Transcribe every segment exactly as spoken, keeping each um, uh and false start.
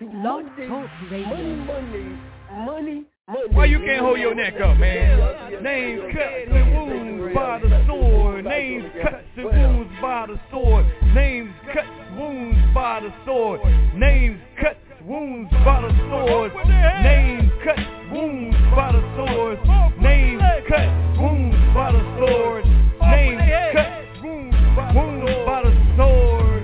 to Monday, money, Monday, money, Monday. Why you can't hold your neck up, man? Names, cuts, and wounds by the sword. Names, cuts, and wounds by the sword. Names, cuts, wounds by the sword. Names, cuts, wounds by the sword. Names, cuts, wounds by the sword. Names, cuts, wounds by the sword. Names, cuts, wounds by the sword.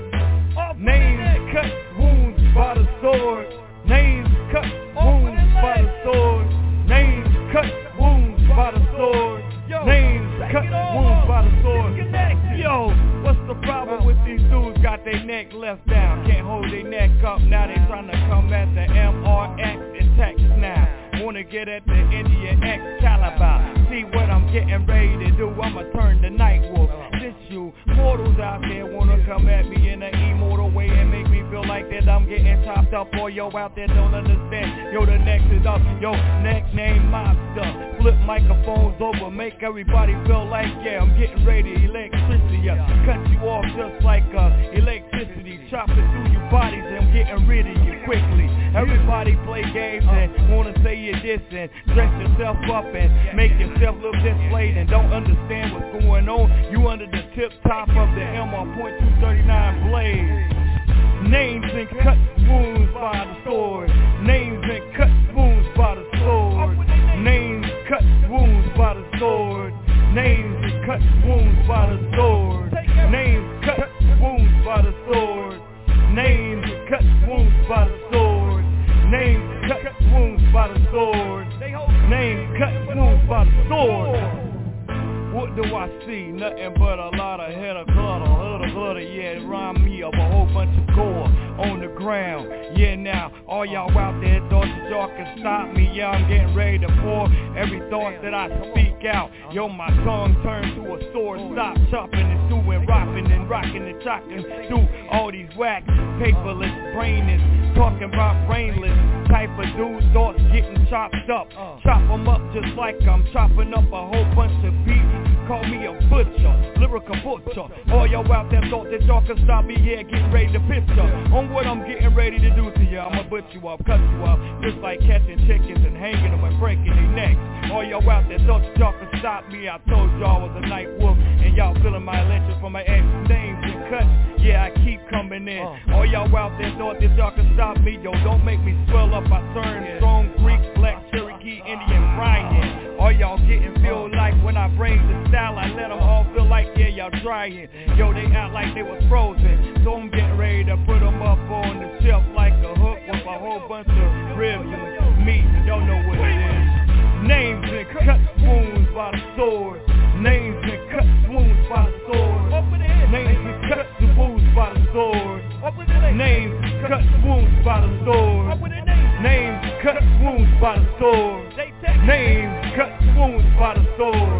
Names, cuts, wounds by the sword. Names, cuts, wounds by the sword. Names, cuts, wounds by the sword. Names, cuts, wounds by the sword. Yo, what's the problem with these dudes? Got their neck left down, can't hold their neck up. Now they trying to come at the M R X and text now. Wanna get at the Indian Excalibur. See what I'm getting ready to do, I'ma turn the night wolf. Since you mortals out there wanna come at me in an immortal way and make me feel like that I'm getting chopped up, or yo out there don't understand. Yo, the next is up, yo, neck name mobster. Flip microphones over, make everybody feel like, yeah, I'm getting ready to electricity. Yeah. Cut you off just like uh, electricity. Chop it through your bodies and I'm getting rid of you quickly. Everybody play games and wanna say you're dissing. Dress yourself up and make yourself look displayed and don't understand what's going on. You under the tip top of the M R point two thirty-nine blade. Names and cut wounds by the sword. Names and cut wounds by the sword. Names cut wounds by the sword. Names and cut wounds by the sword. Names cut wounds by the sword. Names cut wounds by the sword. Names cut wounds by the sword. Names cut wounds by the sword. What do I see? Nothing but a lot of head of glitter, hutter, glitter, yeah, it rhyme me of a whole bunch of gore on the ground. Yeah, now, all y'all out there thought that y'all can stop me. Yeah, I'm getting ready to pour every thought that I speak out. Yo, my tongue turned to a sword. Stop chopping and doing, rocking and rocking and chocking through all these whack, paperless, brainless, talking about brainless type of dudes, thoughts getting chopped up. Chop them up just like I'm chopping up a whole bunch of beats. Call me a butcher, lyrical butcher. All y'all out there thought that y'all could stop me, yeah, getting ready to picture on what I'm getting ready to do to you. I'ma butcher you up, cut you up, just like catching chickens and hanging them and breaking their necks. All y'all out there thought that y'all could stop me, I told y'all I was a night wolf, and y'all feeling my electric from my ex names and cuts. Yeah, I keep coming in. All y'all out there thought that y'all could stop me, yo, don't make me swell up. I turn strong Greek, black, Cherokee, Indian, Brian. All y'all getting feel like when I bring the style, I let them all feel like, yeah, y'all trying. Yo, they act like they was frozen, so I'm getting ready to put them up on the shelf like a hook with a whole bunch of ribs and meat. Y'all know what it is. Names and cut wounds by the sword. Names and cut wounds by the sword. Names and cut wounds by the sword. Names cut wounds by the sword. Names cut wounds by the sword. Names cut wounds by the sword.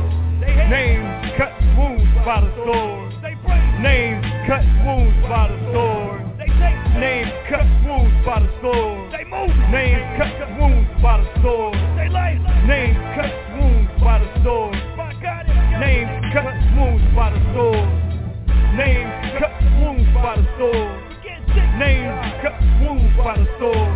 Names cut wounds by the sword. Names cut wounds by the sword. Names cut wounds by the sword. Names cut wounds by the sword. Names cut wounds by the sword. Names cut wounds by the sword. Names cut wounds by the sword. Names cut wounds by the sword.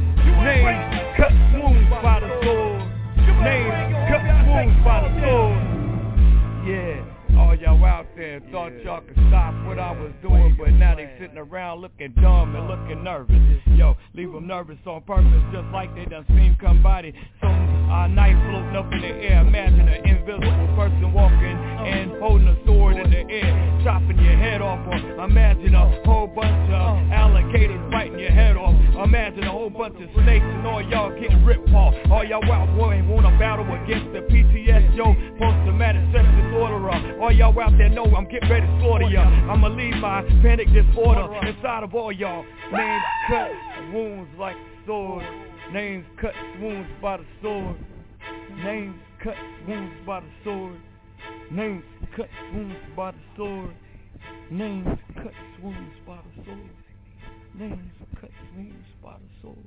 Names cut wounds by the sword. Names cut wounds by the sword. Yeah. All y'all out there thought y'all could stop what I was doing, but now they sitting around looking dumb and looking nervous. Yo, leave them nervous on purpose, just like they done seen somebody. So our knife floating up in the air. Imagine an invisible person walking and holding a sword in the air, chopping your head off. Or imagine a whole bunch of alligators biting your head off. Imagine a whole bunch of snakes and all y'all getting ripped off. All y'all out wanting want to battle against the P T S, yo, post-traumatic stress disorder. All y'all out there know I'm getting ready to slaughter y'all. I'ma leave my panic disorder inside of all y'all. Names cut wounds like sword. Names cut wounds by the sword. Names cut wounds by the sword. Names cut wounds by the sword. Names cut wounds by the sword. Names cut wounds by the sword.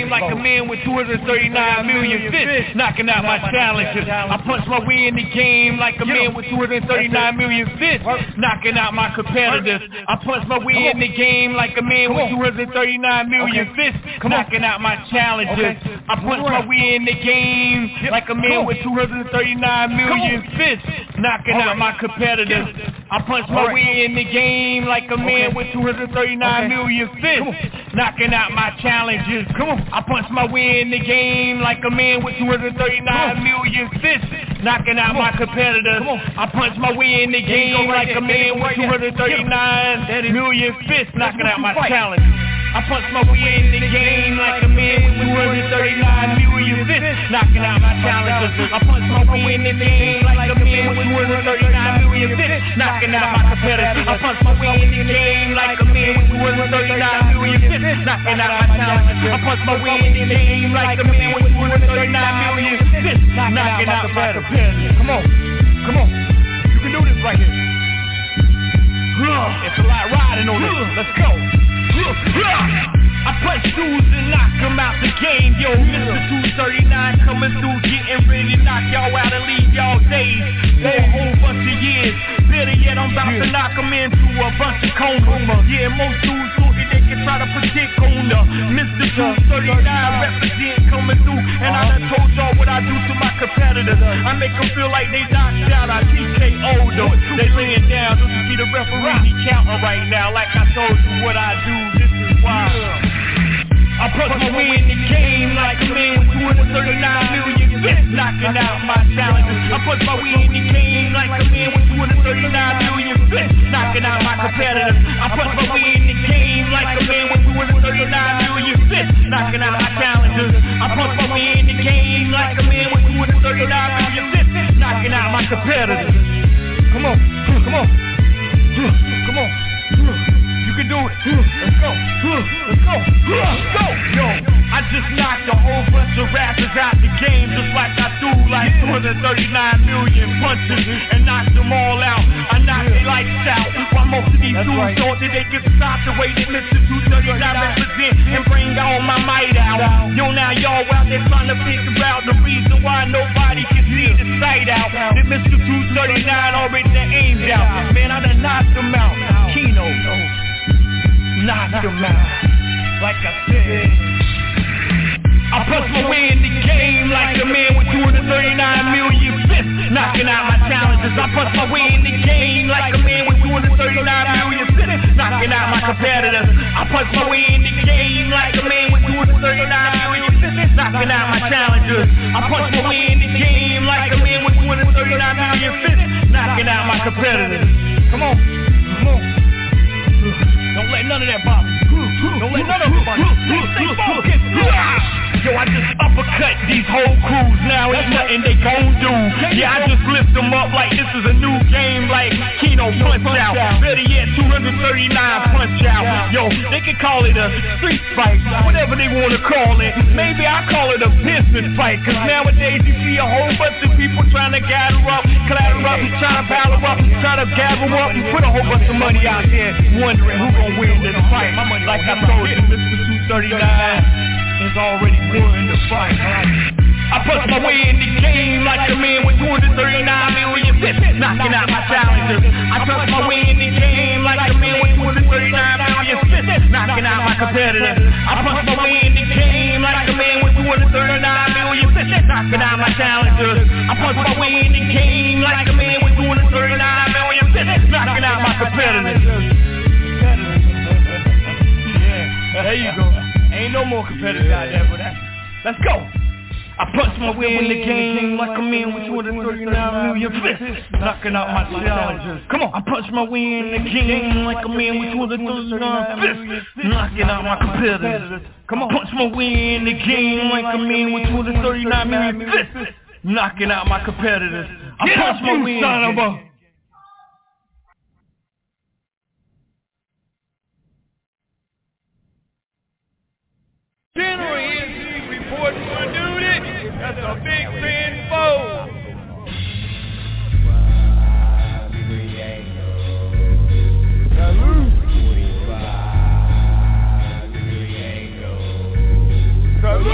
game like a man with two hundred thirty-nine million fists, knocking out my challenges. I punch my way in the game like a man with two hundred thirty-nine million fists, knocking out my competitors. I punch my way in the game like a man with two hundred thirty-nine million fists, knocking out my challenges. I punch my way in the game like a man with two hundred thirty-nine million fists, knocking out my competitors. I punch my way in the game like a man with two hundred thirty-nine million fists, knocking out my challenges. I punch my way in the game like a man with two hundred thirty-nine million fists, knocking out my competitors. I punch my way in the game like a man with two hundred thirty-nine million fists, knocking out my challenges. I punch my way in the game like a man with two hundred thirty-nine million fists, knocking out my challenges. I punch my way in the game like a man with two hundred thirty-nine million fists, knocking out my competitors. I punch my way in the game like a man with two hundred thirty-nine million fists, knocking out my challenges. I punch my way in the game like a man with two hundred thirty-nine million fists, knocking out my competitors. Come on, come on, you can do this right here. It's a lot riding on this. Let's go. I punch dudes and knock them out the game. Yo, Mister two thirty-nine coming through, getting ready to knock y'all out and leave y'all days for a whole bunch of years. Better yet, I'm about to knock them into a bunch of comas. Yeah, most dudes thought that they can try to predict on the Mister two thirty-nine represent coming through, and I done told y'all what I do to my competitors. I make them feel like they knocked out, I T K O'd them. They laying down, don't you see the referee? He counting right now, like I told you what I do. This is why. I punch my way in the game like a man with two hundred thirty-nine million fists, knocking out my challenges. I punch my way in the game like a man with two hundred thirty-nine million fists, knocking out my competitors. I punch my way in the game like a man with two hundred thirty-nine million fists, knocking out my challenges. I punch my way in the game like a man with two hundred thirty-nine million fists, knocking out my competitors. Come on, come on, come on. You can do it. Let's go. Let's go. Let's go. Yo, I just knocked a whole bunch of rappers out the game just like I do like two hundred thirty-nine million punches and knocked them all out. I knocked their lights out. While most of these dudes right. thought that they could stop the way that Mister two thirty-nine represent and bring all my might out. Yo, now y'all out there trying to figure out the reason why nobody can see the sight out. That Mister two thirty-nine already done aimed out. Man, I done knocked them out. Kino. Knock them out, like I said. I punch my way in the game like a man with two hundred thirty-nine million fists, knocking out my challenges. I punch my way in the game like a man with two hundred thirty-nine million fists, knocking out my competitors. I punch my way in the game like a man with two hundred thirty-nine million fists, knocking out my challenges. I punch my way in the game like a man with two hundred thirty-nine million fists, knocking out my competitors. Come on, come on. Don't let none of that bother you. Don't let none of it bother you. Stay focused. Yo, I just uppercut these whole crews now. Ain't nothing they gon' do. Yeah, I just lift them up like this is a new game, like Kino Punch Out. Better yet, two hundred thirty-nine Punch Out. Yo, they can call it a street fight, whatever they wanna call it. Maybe I call it a business fight, cause nowadays you see a whole bunch of people trying to gather up, clatter up, trying to battle up, trying to gather up and put a whole bunch of money out there, wondering who gon' win this fight. Like I told you, Mister two thirty-nine is already won the fight. I punch my way in the game like a man with two hundred thirty-nine million fists, knocking out my challenges. I punch my way in the game like a man with two hundred thirty-nine million fists, knocking out my competitors. I punch my way in the game like a man with two hundred thirty-nine million fists, knocking out my challenges. I punch my way in the game like a man with two hundred thirty-nine million fists, knocking out my competitors. Yeah, there you go. Ain't no more competitors out there for that. Let's go. I punch my way in the game like a man with two hundred thirty-nine million fists, knocking out my challenges. Come on. I punch my way in the game like a man with two hundred thirty-nine fists, knocking out my competitors. Come on. Punch my way in the game like a man with two hundred thirty-nine million fists, knocking out my competitors. I punch my way in the game. General N C reporting for duty. That's a big fan foe. Salute. Salute.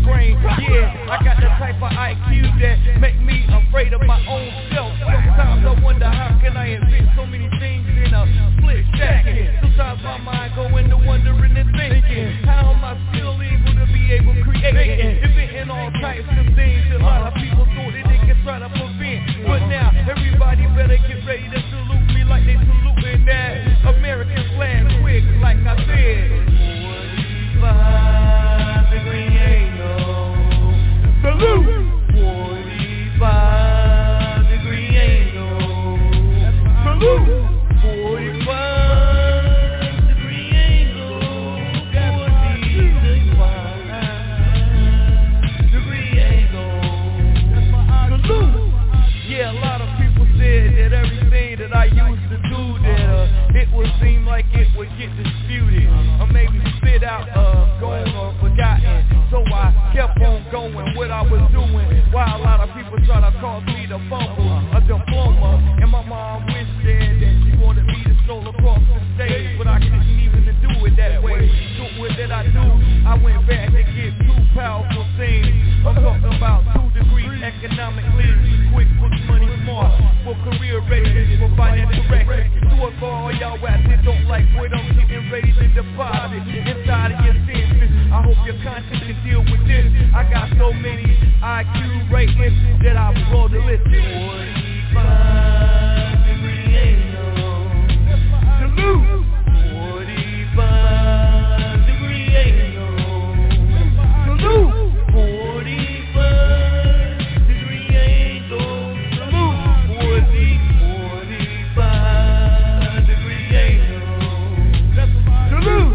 grain. Yeah, I got the type of I Q that make me afraid of my own self. Sometimes I wonder how can I invent so many things in a split second. Sometimes my mind go into wondering and thinking, how am I still able to be able to create, inventing all types of things that a lot of people thought that they could try to prevent. But now everybody better get ready to salute me like they saluting that American flag quick, like I said. forty-five degree angle. Salute. forty-five degree angle. Salute. forty-five degree angle. forty-five degree angle. Salute. Yeah, a lot of people said that everything that I used to do that uh, it would seem like it would get disputed or maybe spit out, uh, gone or forgotten. So I kept on going what I was doing while a lot of people try to cause me to fumble a diploma. And my mom wished that, that she wanted me to stroll across the stage, but I couldn't even do it that way. So what did I do? I went back to get two powerful things. I'm talking about two degrees economically, quick, book money smart, for career readiness, for financial records. Do it for all y'all rats that don't like what I'm getting ready to deposit inside of your senses. I hope your conscience can deal with this. I got so many I Q ratings that I roll the list. forty-five degree angle. Salute. forty-five degree angle. Salute. forty-five degree angle. Salute. forty, forty-five degree angle. Salute.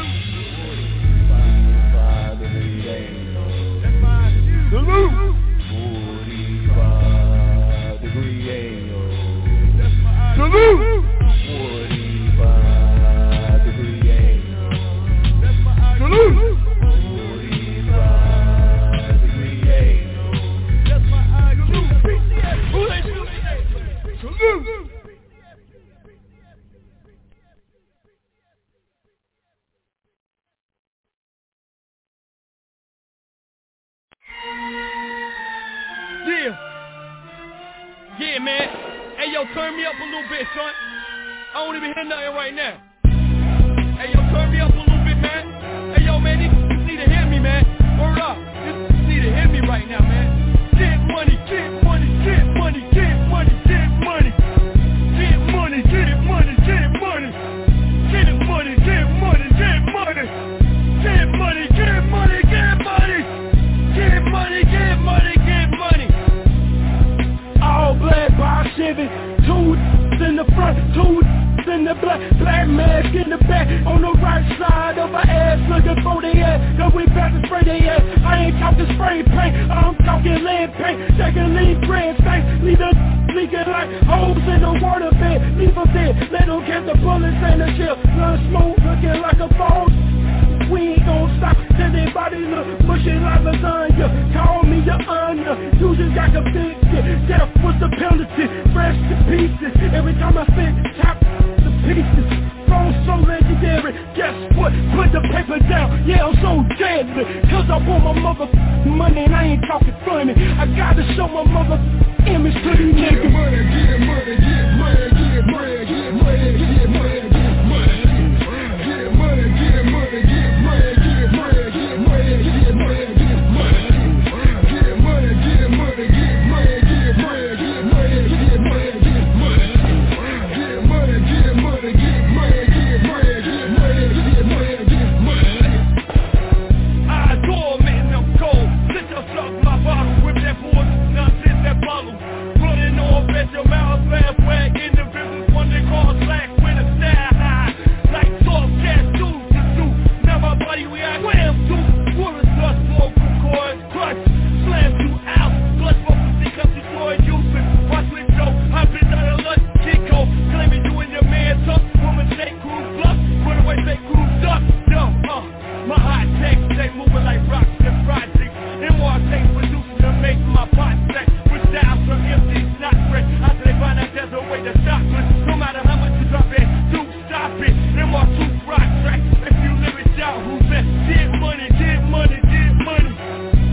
forty-five degree angle. Salute. forty-five degree angle. Salute. forty-five degree angle. Salute. forty-five degree angle. That's my I Q. Salute. Yeah. Yeah, man. Hey, yo, turn me up a little bit, son. I don't even hear nothing right now. Hey, yo, turn me up a little bit, man. Hey, yo, man, you need to hear me, man. Word up. You need to hear me right now, man. Get money, get money, get money, get money, get money. Get money, get money, get money. Get money, get money, get money. Get money, get money, get money. Get money, get money, get money. All black by Chevy, two in the front, two in the black, black mask in the back, on the right side of her ass, looking for the ass, cause we about to spray the ass. I ain't talking spray paint, I'm talking lead paint, taking lead brand stank, leave the leaking like holes in the water bed, leave them dead, let them catch the bullets and the shell, run smoke looking like a ball. We ain't gon' stop till they body look mushy like lasagna. Call me your honor, you just got convicted. Death was the penalty, fresh to pieces. Every time I spit, top the pieces. Phone so legendary, guess what? Put the paper down, yeah I'm so deadly. Cause I want my mother money and I ain't talking funny. I gotta show my mother image to these niggas. Get money, get money, get money, get money, get money, get money, get money. Get money, get money, get money, get money, get money, get money, get money. Get money, get money, get money, get money, get money, get money, get money. Get money, get money, get money, get money, get money, get money, get money. I adore men of gold. Sit your suck my bottle with that boy, nonsense that bottle. Running off at your mouth, laugh, wag in the business, one they call slack with a style high. Like soft cat shoes to do. Now my body react wham to. Wood plus smoke from coils, clutch, slam you out. Blood focus because you joy using. Watch me show, I've been down a lunch, Chico. Claiming you and your man tough. Woman take crew bluff, run away take crew duck. Yo, uh, my hot takes, they moving like rocks and projects. And more takes producing to make my pot stack. With styles from empty, not fresh. After they find out there's a way to stop it. No matter how much you drop it, do stop it. Them more two rock tracks. If you live it out, who's that? Get money, get money, get money.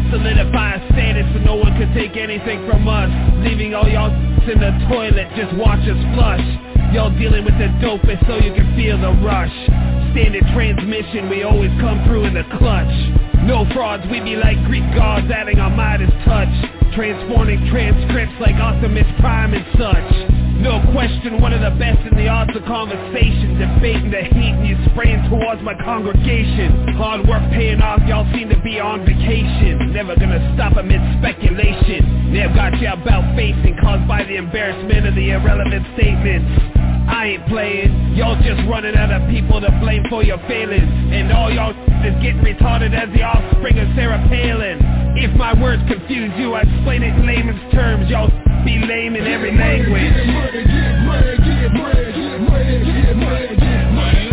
take anything from us, leaving all y'all in the toilet, just watch us flush. Y'all dealing with the dopest so you can feel the rush. Standard transmission, we always come through in the clutch. No frauds, we be like Greek gods adding our Midas touch. Transforming transcripts like Optimus Prime and such. No question, one of the best in the arts of conversation. Debating the heat and you spraying towards my congregation. Hard work paying off, y'all seem to be on vacation. Never gonna stop amid speculation. Never got you about facing, caused by the embarrassment of the irrelevant statements. I ain't playing, y'all just running out of people to blame for your failings. And all y'all is getting retarded as the offspring of Sarah Palin. If my words confuse you, I explain it in layman's terms. Y'all be lame in every language. Get money, get money, get money, get money, get money, get money.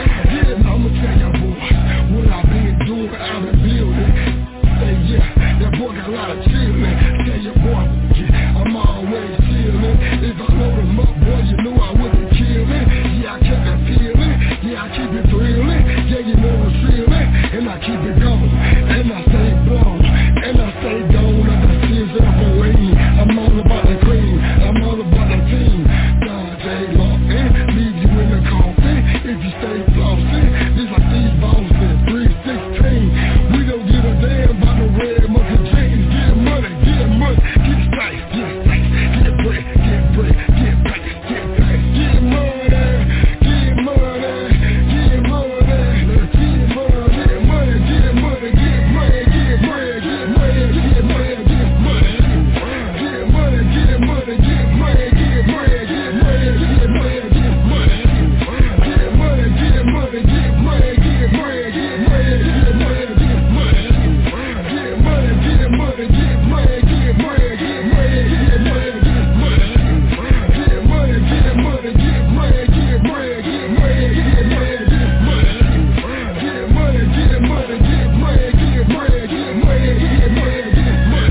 Yeah, I'ma tell y'all boys what I've been doing, I've been building. Say yeah, that boy got a lot of chillin'. Tell your boy, yeah, I'm always chillin'. If I load him up, boy, you know I wouldn't kill it. Yeah, I kept it feeling, yeah, I keep it thrilling. Yeah, you know I'm feeling, and I keep it going, and I stay blown, and I stay gone, and I still up away. I'm all about the cream, I'm all about the team. God, J. Lawton, leave you in the coffin if you stay flossing. This like these balls in three sixteen. We don't give a damn about the red monkey jeans. Get money, get money, get straight, get straight, get bread, get bread, get back, get back, get money, get money, get money, get money, get money, get money, get money, get bread, get money, get money, get money. Get money, get money, get money, get money, get money, get money, get money. Get money, get money, get money, get money, get money, get money, get money. Get money, get money, get money, get money, get money, get money, get money. Get money, get money, get money, get money, get money, get money, get money. Get money, get money, get money, get money, get money, get money, get money.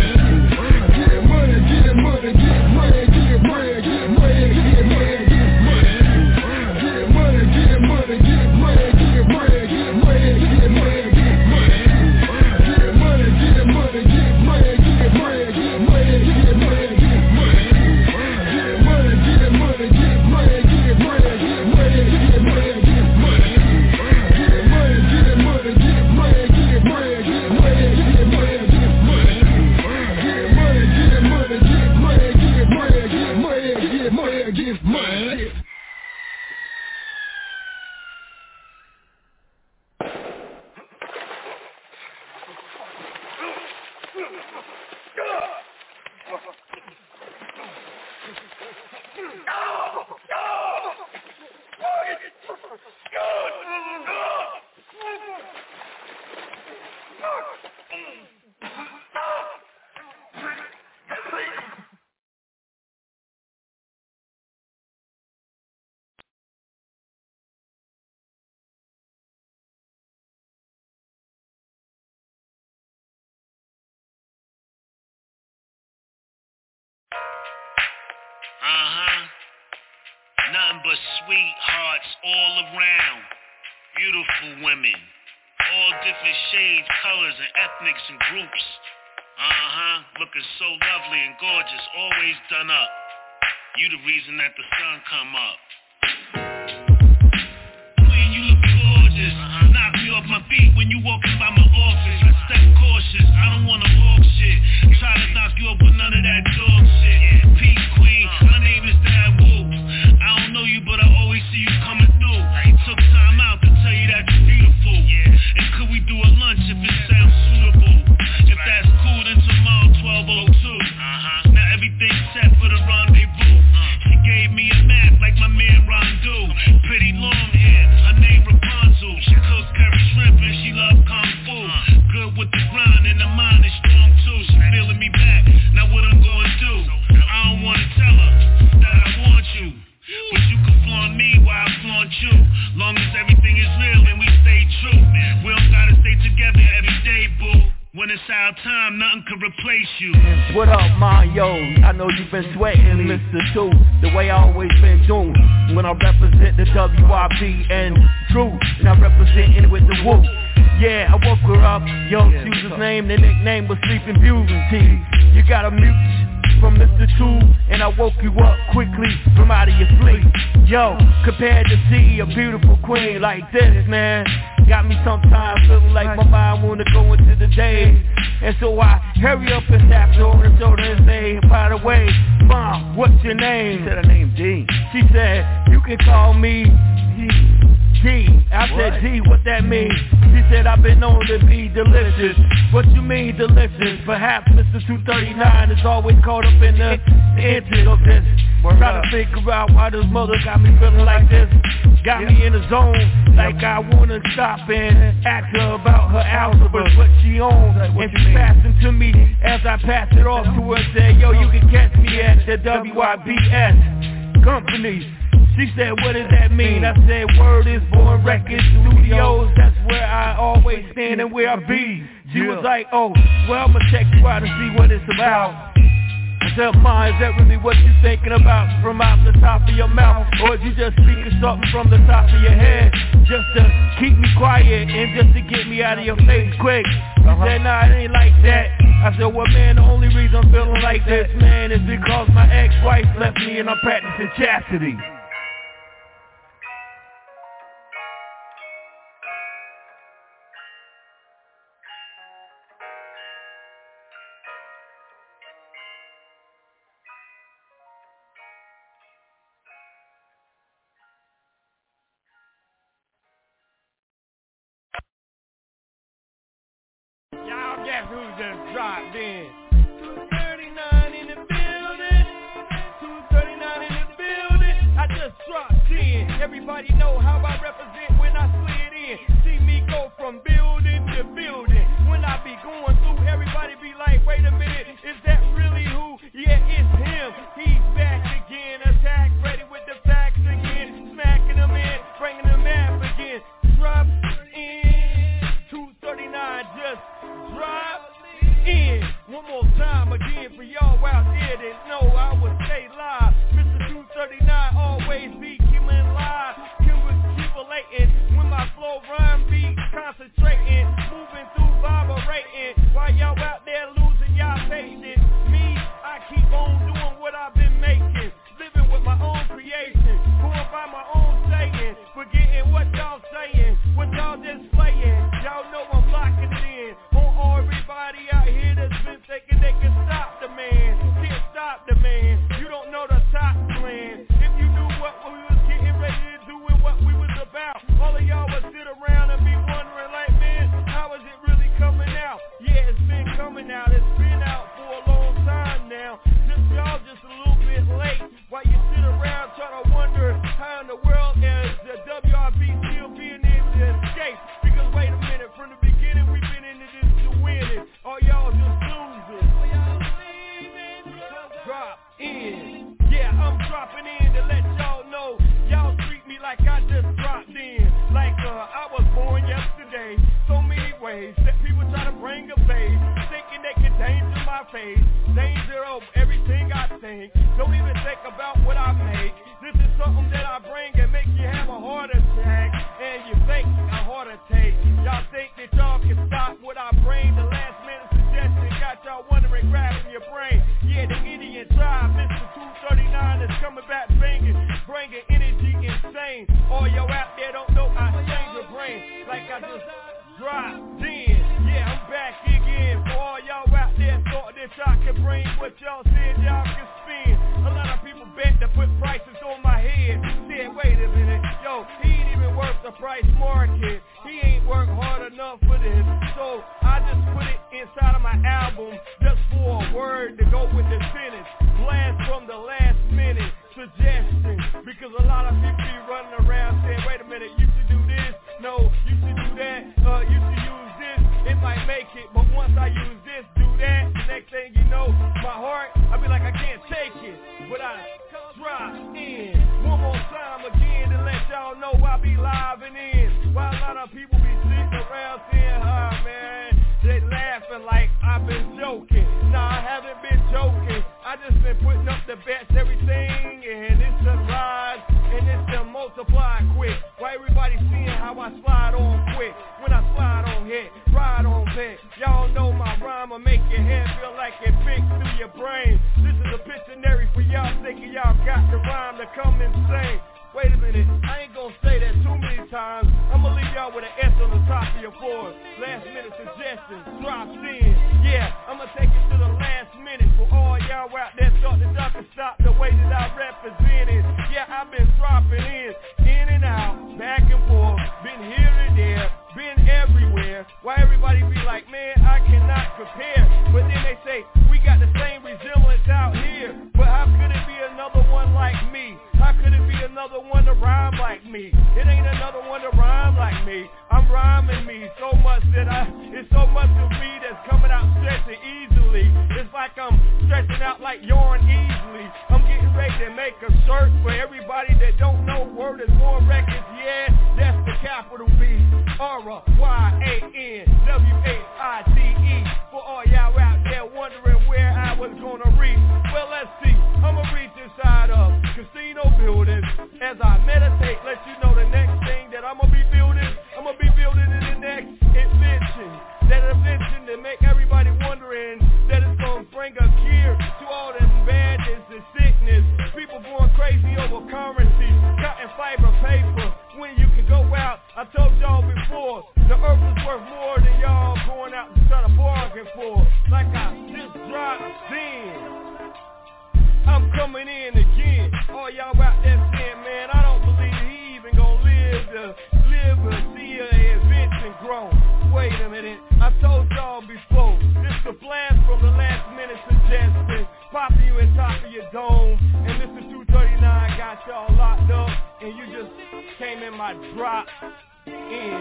Get money, get money, get money, get money, get money, get money, get money. Get money, get money, get money, get money, get money, get money, get money. Get money, get money, get money, get money, get money, get money, get money. Get money, get money, get money, get money, get money, get money, get money. Get money, get money, get money, get money, get money, get money, get money. Get money, get money, get money, get money, get money, get money, get money. Uh-huh. Nothing but sweethearts all around. Beautiful women. All different shades, colors, and ethnics and groups. Uh-huh. Looking so lovely and gorgeous, always done up. You the reason that the sun come up. Queen, you look gorgeous. Uh-huh. Knock me off my feet when you walking by my office. I step cautious, I don't wanna walk shit. Try to knock you up with none of that dog shit. Peace, queen, my name is Dad Wolf. I don't know you, but I always see you coming through. I took time out to tell you that you're beautiful. And could we do a lunch if it sounds suitable? If that's cool, then tomorrow twelve oh two. Uh-huh. Now everything's set for the rendezvous. She gave me a map like my man Rondu. Pretty long hair, her name Rapunzel. She cooks curry shrimp and she love kung fu. Good with the grind and the mind is strong too. She feeling me back, now what I'm gonna do? I don't wanna tell her that I want you, but you can flaunt me while I flaunt you. Long as everything is real and we stay true. We don't gotta stay together every day, boo. When it's our time, nothing can replace you. What up, Mario? I know you've been sweating, Mister Two, the way I always been doing. When I represent the W I P and True, and I representing with the Woo. Yeah, I woke her up, young, she was his name, the nickname was Sleeping Beauty. You got a mute from Mister Two, and I woke you up quickly from out of your sleep. Yo, compared to see a beautiful queen like this, man, got me sometimes feeling like my mind wanna go into the day. And so I hurry up and tap her on the shoulder and say, by the way, Mom, what's your name? She said her name D. She said, you can call me D. D. I said, D, what that mean? She said, I've been known to be delicious. What you mean delicious? Perhaps Mister two thirty-nine is always caught up in the inches of this. Try to figure out why this mother got me feeling like this. Got me in the zone, like I wanna stop and ask her about her algebra, what she owns. And she passed it to me as I passed it off to her. Said, yo, you can catch me at the W I B S company. She said, what does that mean? I said, word is Born Records Studios. That's where I always stand and where I be. She was like, oh, well, I'ma check you out and see what it's about. I said, Ma, is that really what you thinking about from out the top of your mouth? Or is you just speaking something from the top of your head just to keep me quiet and just to get me out of your face quick? She said, nah, it ain't like that. I said, well, man, the only reason I'm feeling like this, man, is because my ex-wife left me and I'm practicing chastity. Y'all guess who just dropped in? two thirty-nine in the building. two thirty-nine in the building. I just dropped in. Everybody know how I represent when I slid in. See me go from building to building. When I be going through, everybody be like, wait a minute, is that really who? Yeah, it's him. He's back again. Attack, ready with the facts again. Smacking them in, bringing them up again. Drop in. two thirty-nine just drop in. One more time again for y'all out there that know I will stay live. Mister two thirty-nine always be keeping live. Keepulating when my flow rhyme be concentrating. Moving through vibrating. While y'all out there losing y'all patience. Me, I keep on doing what I've been making. Living with my own creation. Going by my own saying. Forgetting what y'all saying. What y'all just playing. Y'all know I'm locking it in. On everybody out here that's been thinking they can stop the man. Can't stop the man. You don't know the top plan. If you knew what we was getting ready to do and what we was about, all of y'all would sit around and be wondering like, man, how is it really coming out? Yeah, it's been coming out. It's been out for a long time now. Just y'all just a little bit late. While you sit around trying to wonder how in the world is the W R B still being able to escape. Because wait a minute, from the beginning we've been into this to win it. All y'all just losing. Drop in. Yeah, I'm dropping in to let y'all know. Y'all treat me like I just dropped in. Like uh, I was born yesterday. So many ways that people try to bring a face, thinking they can danger my face. Danger of everything I think. Don't even think about what I make. This is something that I bring and make you have a heart attack. And you fake a heart attack. Y'all think that y'all can stop what I bring. The last minute suggestion got y'all wondering, grabbing your brain. Yeah, the Indian tribe, Mister two thirty-nine is coming back banging, bringing energy insane. All y'all out there don't know I change your brain like I just dropped in. Yeah, I'm back again. For all y'all out there thought that y'all can bring what y'all said y'all can spin. A lot of people bet to put prices on my head. Said, wait a minute, yo, he ain't even worth the price market. He ain't worked hard enough for this. So I just put it inside of my album just for a word to go with the sentence. Blast from the last minute suggestion. Because a lot of people be running around saying, wait a minute, you should do this. No, you should do that. Uh, you should use this. It might make it, but once I use this, do that, the next thing you know, my heart, I be like, I can't take it. But I drop in one more time again to let y'all know I be live and in. While a lot of people be sitting around saying, ah, man, they laughing like I've been joking. Nah, I haven't been joking. I just been putting up the bets, everything, and it's the rise, and it's the multiply quick. Why everybody seeing how I slide on quick? When I slide on hit, ride on said, y'all know my rhyme will make your head feel like it big through your brain. This is a Pictionary for y'all thinking y'all got the rhyme to come insane. Wait a minute, I ain't gonna say that too many times. I'ma leave y'all with an S on the top of your board. Last minute suggestions, drops in. Yeah, I'ma take it to the last minute for all y'all out there start to duck and stop the way that I represent it. Yeah, I've been dropping in, in and out, back and forth, been here and there, been everywhere. Why everybody be like, man, I cannot compare. But then they say, we got the same resemblance out here. But how could it be another one like me? How could it be another one to rhyme like me? It ain't another one to rhyme like me. I'm rhyming me so much that I, it's so much of me that's coming out stretching easily. It's like I'm stretching out like yarn easily. I'm getting ready to make a shirt for everybody that don't know Word is Born Records. Yeah, that's the capital B. R Y A N W A I T E. For all y'all out there wondering where I was gonna reach. Well, let's see. I'ma reach inside of casino buildings as I meditate. Let you know the next thing that I'ma be building. I'ma be building in the next invention. That invention to make everybody wondering that it's gonna bring a cure to all them badness and sickness. People going crazy over currency, cutting fiber paper when you can go out. I told y'all before, the earth is worth more than y'all going out and trying to bargain for. Like I just dropped in. I'm coming in again. All y'all out there saying, man, I don't believe he even gonna live to live or see an invention grow. Wait a minute, I told y'all before, this a blast from the last minute suggestion, popping you in top of your dome, and Mister two thirty-nine got y'all locked up, and you just came in my drop in.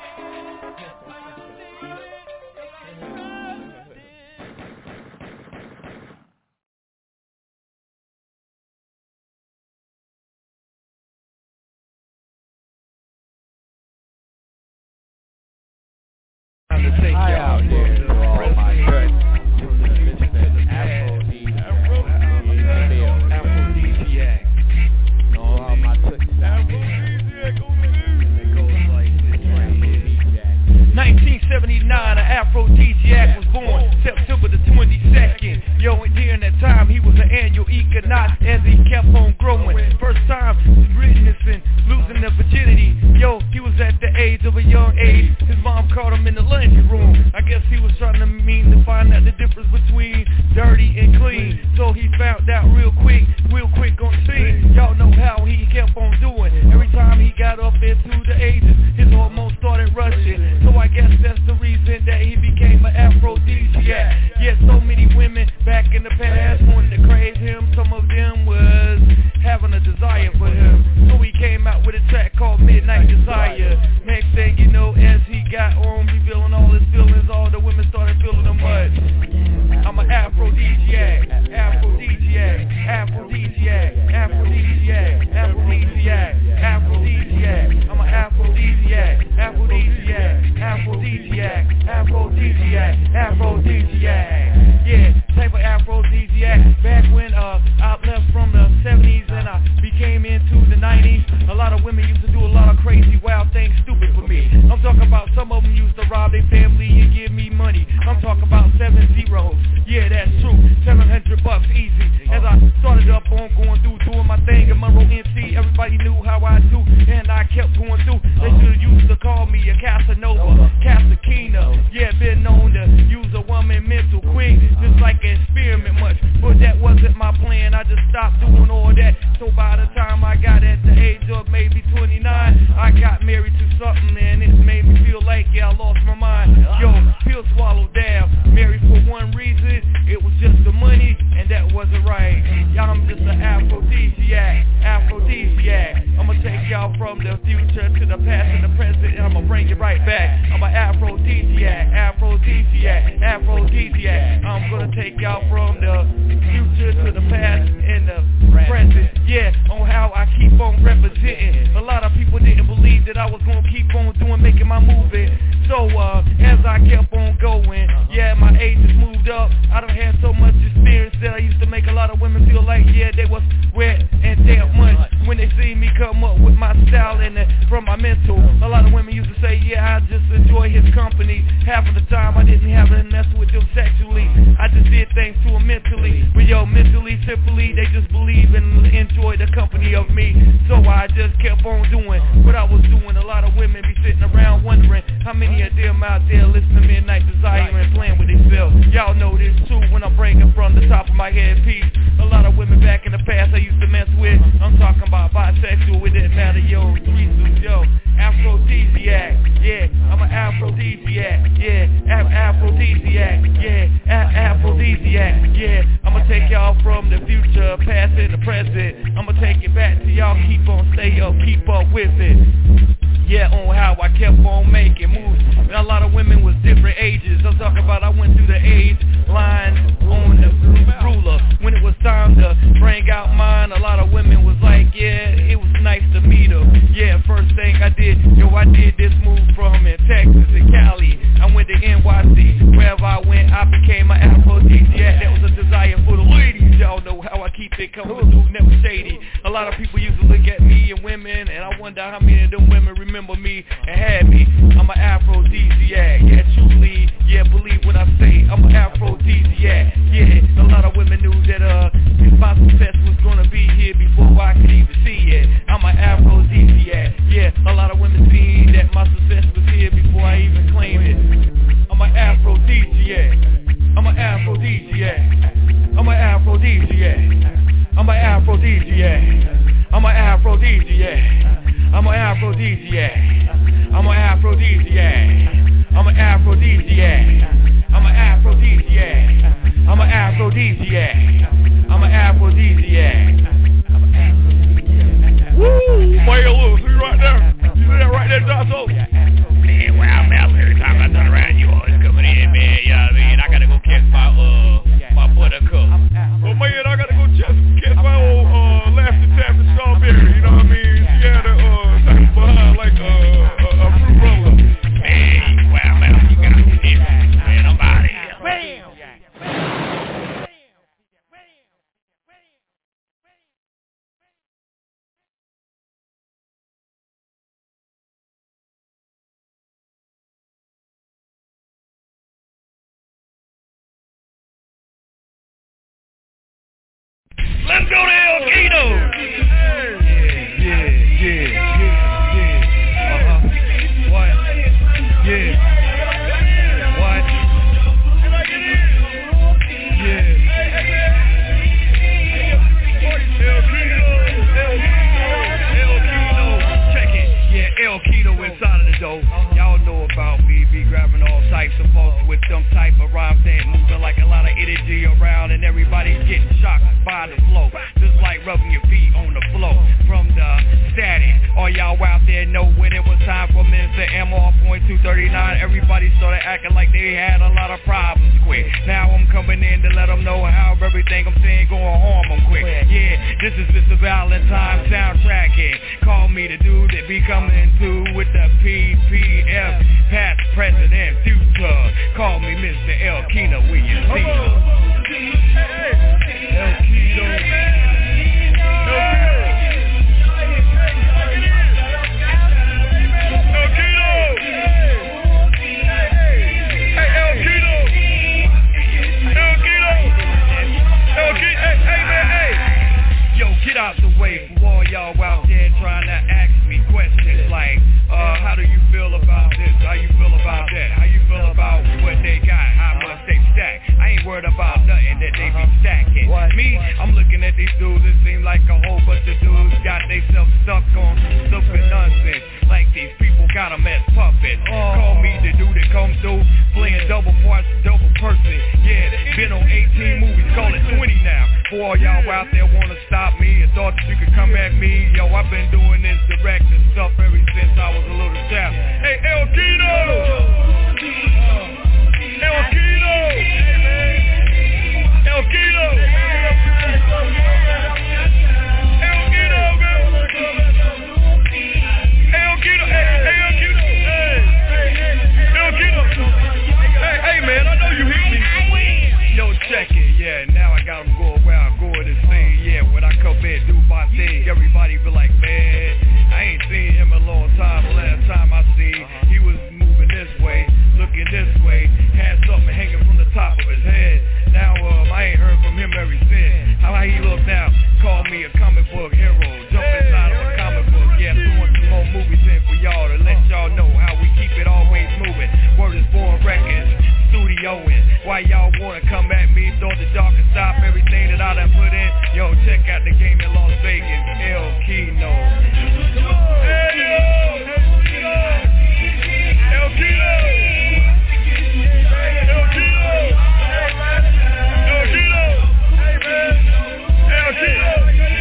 Time to take y'all out there for all my tracks. Aphrodisiac. All my touches out there. It goes like this right here. nineteen seventy-nine, an Aphrodisiac was born September the twenty-second. Yo, and during that time he was an annual equinox as he kept on growing. First time witnessing losing their virginity. Yo, he was at the age of a young age. His mom caught him in the laundry room. I guess he was trying to mean to find out the difference between dirty and clean. So he found out real quick, real quick on scene. Y'all know how he kept on doing. Every time he got up into the ages, his hormones started rushing. So I guess that's the reason that he became an aphrodisiac. Yeah, so many women back in the past wanted to crave him. Some of them was having a desire for him. So he came out with a track called Midnight Desire. Next thing you know, as he got on revealing all his feelings, all the women started feeling the mud. I'm an aphrodisiac, aphrodisiac, aphrodisiac, aphrodisiac, aphrodisiac, aphrodisiac. I'm an aphrodisiac, aphrodisiac, aphrodisiac, aphrodisiac, aphrodisiac. Yeah, type of aphrodisiac. Back when uh I left from the seventies and I became into the nineties, a lot of women used to do a lot of crazy, wild things, stupid for me. I'm talking about some of them used to rob their family and give me money. I'm talking about seven zeros. Yeah, that's true. seven hundred bucks easy. As I started up on going through, doing my thing in Monroe N C, everybody knew how I do, and I kept going through. They should used to call me a Casanova, Casakina. Yeah, been known to use a woman mental quick, just like an experiment much. But that wasn't my plan. I just stopped doing all that. So by the time I got at the age of maybe twenty-nine, I got married to something, and it made me feel like, yeah, I lost my mind. Yo, pill swallowed down. Married for one reason, it was just the money, and that wasn't right. Y'all, I'm just an aphrodisiac, aphrodisiac. I'ma take y'all from the future to the past and the present, and I'ma bring it right back. I'm an aphrodisiac, aphrodisiac, aphrodisiac. I'm gonna take y'all from the future to the past and the present. Yeah, on how I keep on representing. A lot of people didn't believe that I was gonna keep on doing, making my movement. So uh, as I kept on going, yeah, my age has moved up. I done had so much experience that I used to make a lot of women feel like, yeah, they was wet and damn much when they see me come up with my style and uh, from my mental. A lot of women used to say, yeah, I just enjoy his company. How half of the time I didn't have to mess with them sexually. I just did things to them mentally. But yo, mentally, simply, they just believe and enjoy the company of me. So I just kept on doing what I was doing. A lot of women be sitting around wondering how many of them out there listen to Midnight Desire and playing with themselves. Y'all know this too when I'm breaking from the top of my head piece. A lot of women back in the past I used to mess with. I'm talking about bisexual, it didn't matter, yo, threesomes, yo. Aphrodisiac, yeah, I'm an aphrodisiac, yeah, a- aphrodisiac, yeah, a- aphrodisiac, yeah. I'ma take y'all from the future, past and the present. I'ma take it back to y'all, keep on, stay up, keep up with it. Yeah, on how I kept on making moves. And a lot of women was different ages. I'm talking about I went through the age lines on the ruler. When it was time to bring out mine, a lot of women was like, yeah, it was nice to meet her. Yeah, first thing I did, yo, I did this move from in Texas to Cali. I went to N Y C. Wherever I went, I became an aphrodisiac. That was a desire for the ladies. Y'all know how I keep it coming through, never shady. A lot of people used to look at me and women, and I wonder how many of them women remember me and had me. I'm an aphrodisiac, yeah, truly, yeah, believe what I say. I'm an aphrodisiac, yeah. A lot of women knew that uh, my success was gonna be here before I could even see it. I'm an aphrodisiac, yeah. A lot of women seen that my success was here before I even claimed it. I'm an aphrodisiac. I'm an aphrodisiac. I'm an aphrodisiac. I'm an aphrodisiac. I'm an aphrodisiac. I'm an aphrodisiac. I'm an aphrodisiac. I'm an aphrodisiac. I'm an aphrodisiac. I'm an aphrodisiac. I'm an aphrodisiac. Woo! Mario Lewis, you right there? You see that right there, Dotto? Man, well, I'm out every time I turn around, you always coming in, man. You know what I mean? I gotta go catch my, uh, my buttercup. Well, man, I gotta go catch, catch my old, uh, Lasting Taffy Strawberry, you know what I mean? She had a, uh, thing behind like a, a, a fruit roller. Man, well, I'm out. You got me. Man, I'm out of here. Bam! Let's go to El Kino! Yeah, yeah, yeah, yeah, yeah. Uh-huh. What? Yeah. What? Yeah. El Kino, El Kino, El Kino. Check it. Yeah, El Kino inside of the dough. Y'all know about me, be grabbing all types of folks with them type of rhymes and moving like a lot of energy around, and everybody's getting shocked by the flow, just like rubbing your feet on the floor from the static. All y'all out there know when it was time for Mister M R point two thirty-nine, everybody started acting like they had a lot of problems quick. Now I'm coming in to let them know how everything I'm saying gonna harm them quick. Yeah, this is Mister Valentine soundtracking. Call me the dude that be coming through with the P P F, past, present, and future. Call me Mister El Kino when you see me. El Kino. El Kino. El Kino. Hey, El Kino. El Kino. El Kino. Hey, hey, man, hey. Yo, get out the way for all y'all out there trying to ask me questions like, uh, how do you feel about this? How you feel about that? How you feel about what they got? How much they stack? I ain't worried about nothing that they be stacking. Me, I'm looking at these dudes, it seems like a whole bunch of dudes got themselves stuck on some stupid nonsense. Like these people got them as puppets. Call me the dude that come through, playing double parts, double person. Yeah, been on eighteen movies, call it twenty now. For all y'all out there wanna stop me and thought that you could come at me, yo, I've been doing this directing stuff ever since I was a little child. Hey, El Kino! El Kino! El Kino! El Kino, man! Hey, El Kino! Hey, hey, El Kino! Hey! El Kino! Hey, hey, man, I know you hear me. Yo, check it, yeah, now I got him going where I'm going to see. Yeah, when I come in, do my thing, everybody be like, man, I ain't seen him in a long time. The last time I seen, he was moving this way, looking this his head. Now um, I ain't heard from him ever since. How he look now? Call me a comic book hero. Jump inside of a comic book. Yeah, throwing some more movies in for y'all to let y'all know how we keep it always moving. Word is Born Records, studioing. Why y'all wanna come at me? Thought the dark and stop everything that I done put in. Yo, check out the game in Las Vegas. El Kino. El Kino. El Kino. El Kino. El Kino. El Kino.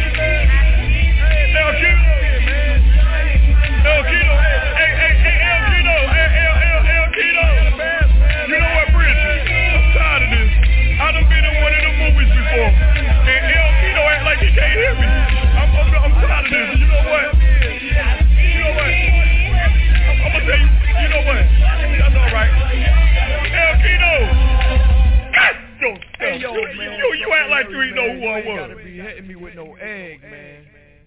El Kino. El Kino. Hey, hey, hey, El Kino. El, El, El, El Kino. You know what, Bridget? I'm tired of this. I done been in one of the movies before. And El Kino act like he can't hear me. I'm, I'm, I'm tired of this. You know what? You know what? I'm, I'm gonna tell you. You know what? That's all right. El Kino. Yo, hey, yo, you, man, you, you act like you ain't know who I was. You gotta be hitting me with no egg, man.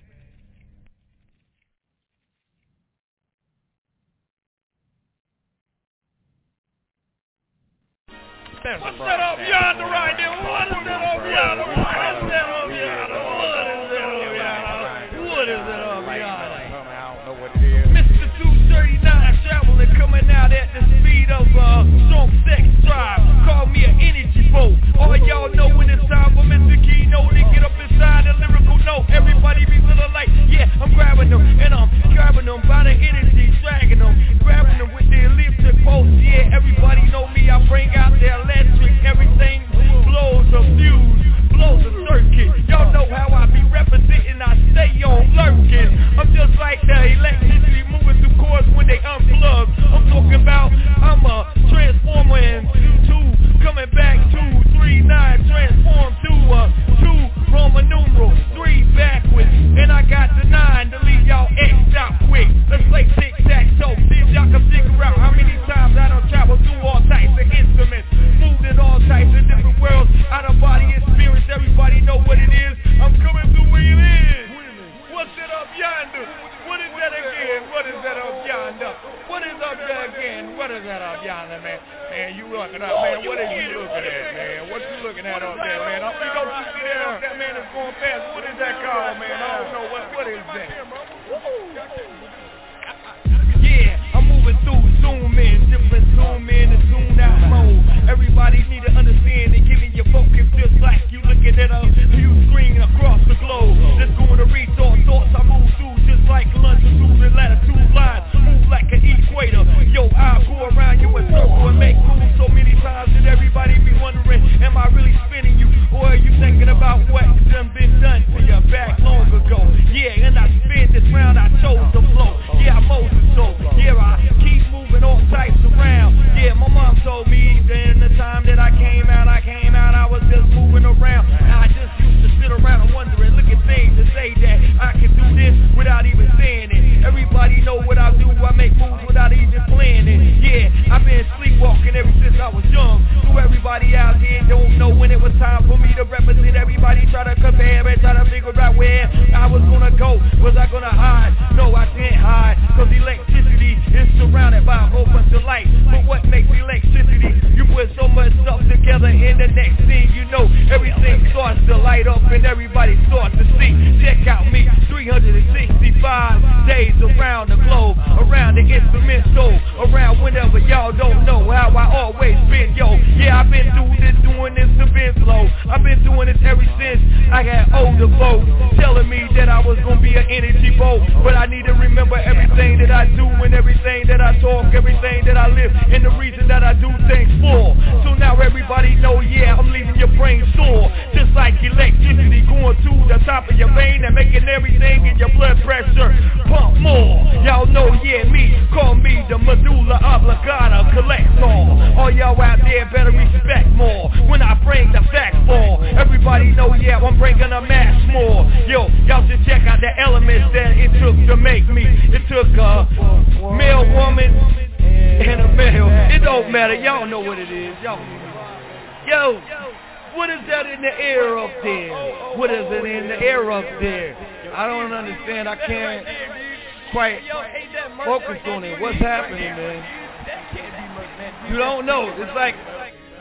What's that up yonder right there? What is that up yonder? What is that up yonder? What is that up yonder? What is that up yonder? I don't know what it is. Mister two thirty-nine traveling, coming out at the speed of uh, strong sex drive. Call me an energy boat. All y'all know when it's time for Mister Kino to get up inside the lyrical note. Everybody be feeling like, yeah, I'm grabbing them. And I'm grabbing them by the energy, dragging them. Grabbing them with the electric pulse. Yeah, everybody know me. I bring out the electric. Everything blows a fuse, blows a circuit. Y'all know how I be representing. I stay on lurking. I'm just like the electricity moving through cords when they unplug. I'm talking about I'm a transformer and two coming back two, three, nine, transform to a two Roman numeral, three backwards, and I got the nine to leave y'all X'd out quick. Let's play tic tac toe. See if y'all can figure out how many times I done travel through all types of instruments, moved in all types of different worlds, out of body experience. Everybody know what it is. I'm coming through where you live. What's it up yonder? What is that again? What is that up yonder? What is up there again? What is that up yonder, man? Man, you looking up, man. What is you looking at, man? What you looking at up there, man? You know you see that up there, man, that's going fast. What is that called, man? I don't know. What What is that? Yeah, I'm moving through, zoom in, different zoom in and zoom out mode. Everybody need to understand and giving your focus just like you looking at a huge screen across the globe. Just going to read thoughts, thoughts I move through just like longitude and latitude lines. Move like an equator. Yo, I'll go around you in circle and make moves so many times that everybody be wondering, am I really spinning you? Or are you thinking about what done been done to you back long ago? Yeah, and I spin this round, I chose the flow. Yeah, I'm Moses, so yeah, I keep moving all types around. Yeah, my mom told me that in the time that I came out, I came out, I was just moving around. I just used to sit around and wondering, look at things to say that I can do this without even saying it. Everybody know what I do, I make moves without even planning. Yeah, I've been sleepwalking ever since I was young. So everybody out here don't know when it was time for me to represent. Everybody try to compare and try to figure out where I was gonna go. Was I gonna hide? No, I can't hide, cause electricity is surrounded by a whole bunch of light. But what makes electricity? You put so much stuff together and the next thing you know, everything starts to light up and everybody starts to see. Check out me, three hundred sixty-five days around the globe, around the instrument show, around whenever y'all don't know how I always been, yo. Yeah, I've been doing this, doing this to been slow. I've been doing this ever since I got older folks telling me that I was gonna be an energy boat. But I need to remember everything that I do and everything that I talk, everything that I live, and the reason that I do things for. So now everybody know, yeah, I'm leaving your brain sore, just like electricity going to the top of your vein and making everything in your blood pressure pump more. Y'all know, yeah, me, call me the medulla oblongata collector. All y'all out there better respect more when I bring the facts for. Everybody know, yeah, I'm bringing a mass more. Yo, y'all should check out the elements that it took to make me. It took a male woman and a male. It don't matter, y'all know what it is. Y'all. Yo, what is that in the air up there? What is it in the air up there? I don't understand. I can't quite focus on it. What's happening, man? You don't know. It's like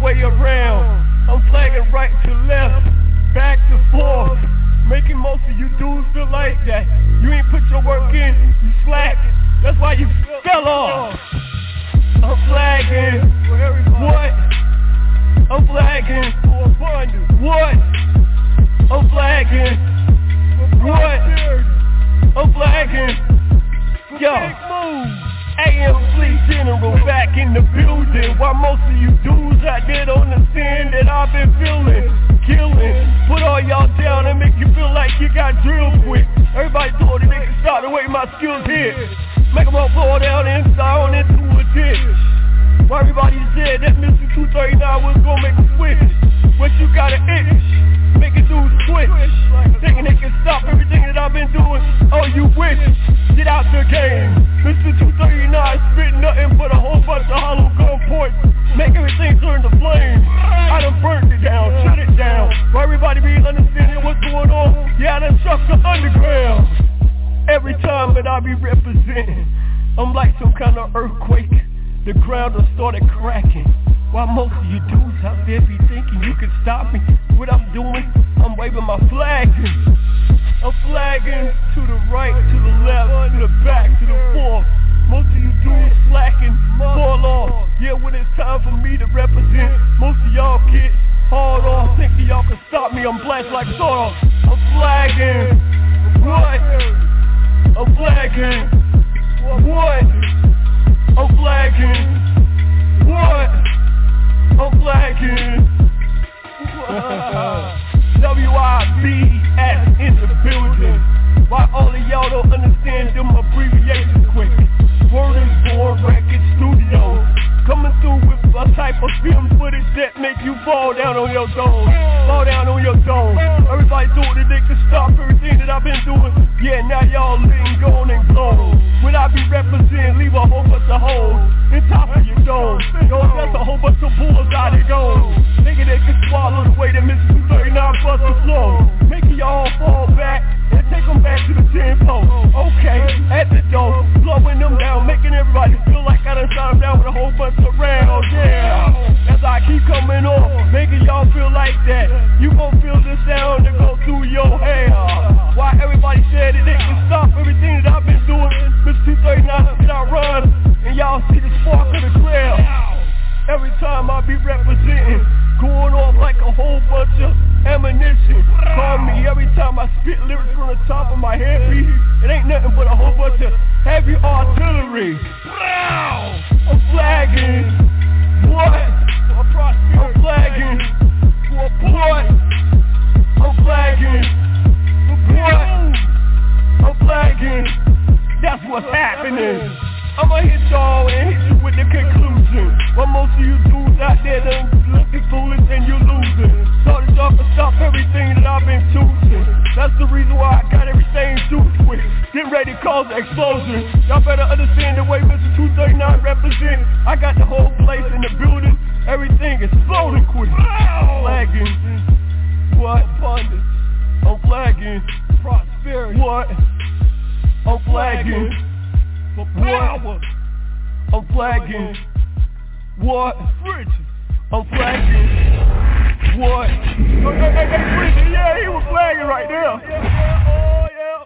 way around. I'm flagging right to left, back to forth, making most of you dudes feel like that. You ain't put your work in, you slack. That's why you fell off. I'm flagging. What? I'm flagging. What? I'm flagging. What? I'm flagging. Yo. A M Fleet General back in the building. While most of you dudes out there don't understand that I've been feeling, killing. Put all y'all down and make you feel like you got drilled quick. Everybody told that they can start the way my skills hit. Make them all blow down inside on into a ditch. Why everybody said that Mister two thirty-nine was gonna make a switch. But you got an itch, make it do switch. Thinking they can stop everything that I've been doing. Oh, you wish, get out the game. Mister two thirty-nine spit nothing but a whole bunch of hollow gun points. Make everything turn to flame. I done burnt it down, shut it down. Why everybody be understanding what's going on? Yeah, I done struck the underground. Every time that I be representing, I'm like some kind of earthquake. The ground done started cracking. While most of you dudes out there be thinking you can stop me. What I'm doing, I'm waving my flag. I'm flagging to the right, to the left, to the back, to the forth. Most of you dudes slacking, fall off. Yeah, when it's time for me to represent, most of y'all get hauled off. Thinking y'all can stop me, I'm blessed like sawed off. I'm flagging. What? I'm flagging. What? I'm flagging. What? I'm flagging. W I B S in the building. Why all of y'all don't understand them abbreviations quick? Word is Born Record Studio. Coming through with a type of film footage that make you fall down on your dome. Fall down on your dome. Everybody thought that they could stop everything that I've been doing. Yeah, now y'all letting go and go. When I be representing, leave a whole bunch of holes in top of your dome. Yo, that's a whole bunch of bulls out of gold. Thinking they can swallow the way that Mister two thirty-nine bust the flow. Making y'all fall back and take them back to the tempo. Okay, at the door, blowing them down, making everybody feel like I done shot them down with a whole bunch of rounds. Yeah, as I keep coming on, making y'all feel like that. You gon' feel the sound that go through your hair. Why everybody said that they can stop everything that I've been doing. Mister two thirty-nine, did I run? And y'all see the spark of the trail. Every time I be representing, going off like a whole bunch of ammunition. Call me every time I spit lyrics from the top of my head. It ain't nothing but a whole bunch of heavy artillery. I'm flagging. What? I'm flagging. What? I'm flagging. What? I'm flagging. That's what's happening. I'ma hit y'all and hit you with the conclusion. While most of you dudes out there done looking foolish and you losing. Thought that y'all could stop everything that I've been choosing. That's the reason why I got everything juiced with. Getting ready to cause an explosion. Y'all better understand the way Mister two thirty-nine represent. I got the whole place in the building. Everything exploding quick. Flagging. What? Abundance. I'm flagging. Prosperity. What? I'm flagging. For power. I'm flagging. What? I'm flagging. What? Oh, hey, hey, hey, Bridget, yeah, he was flagging right there. Oh, yeah.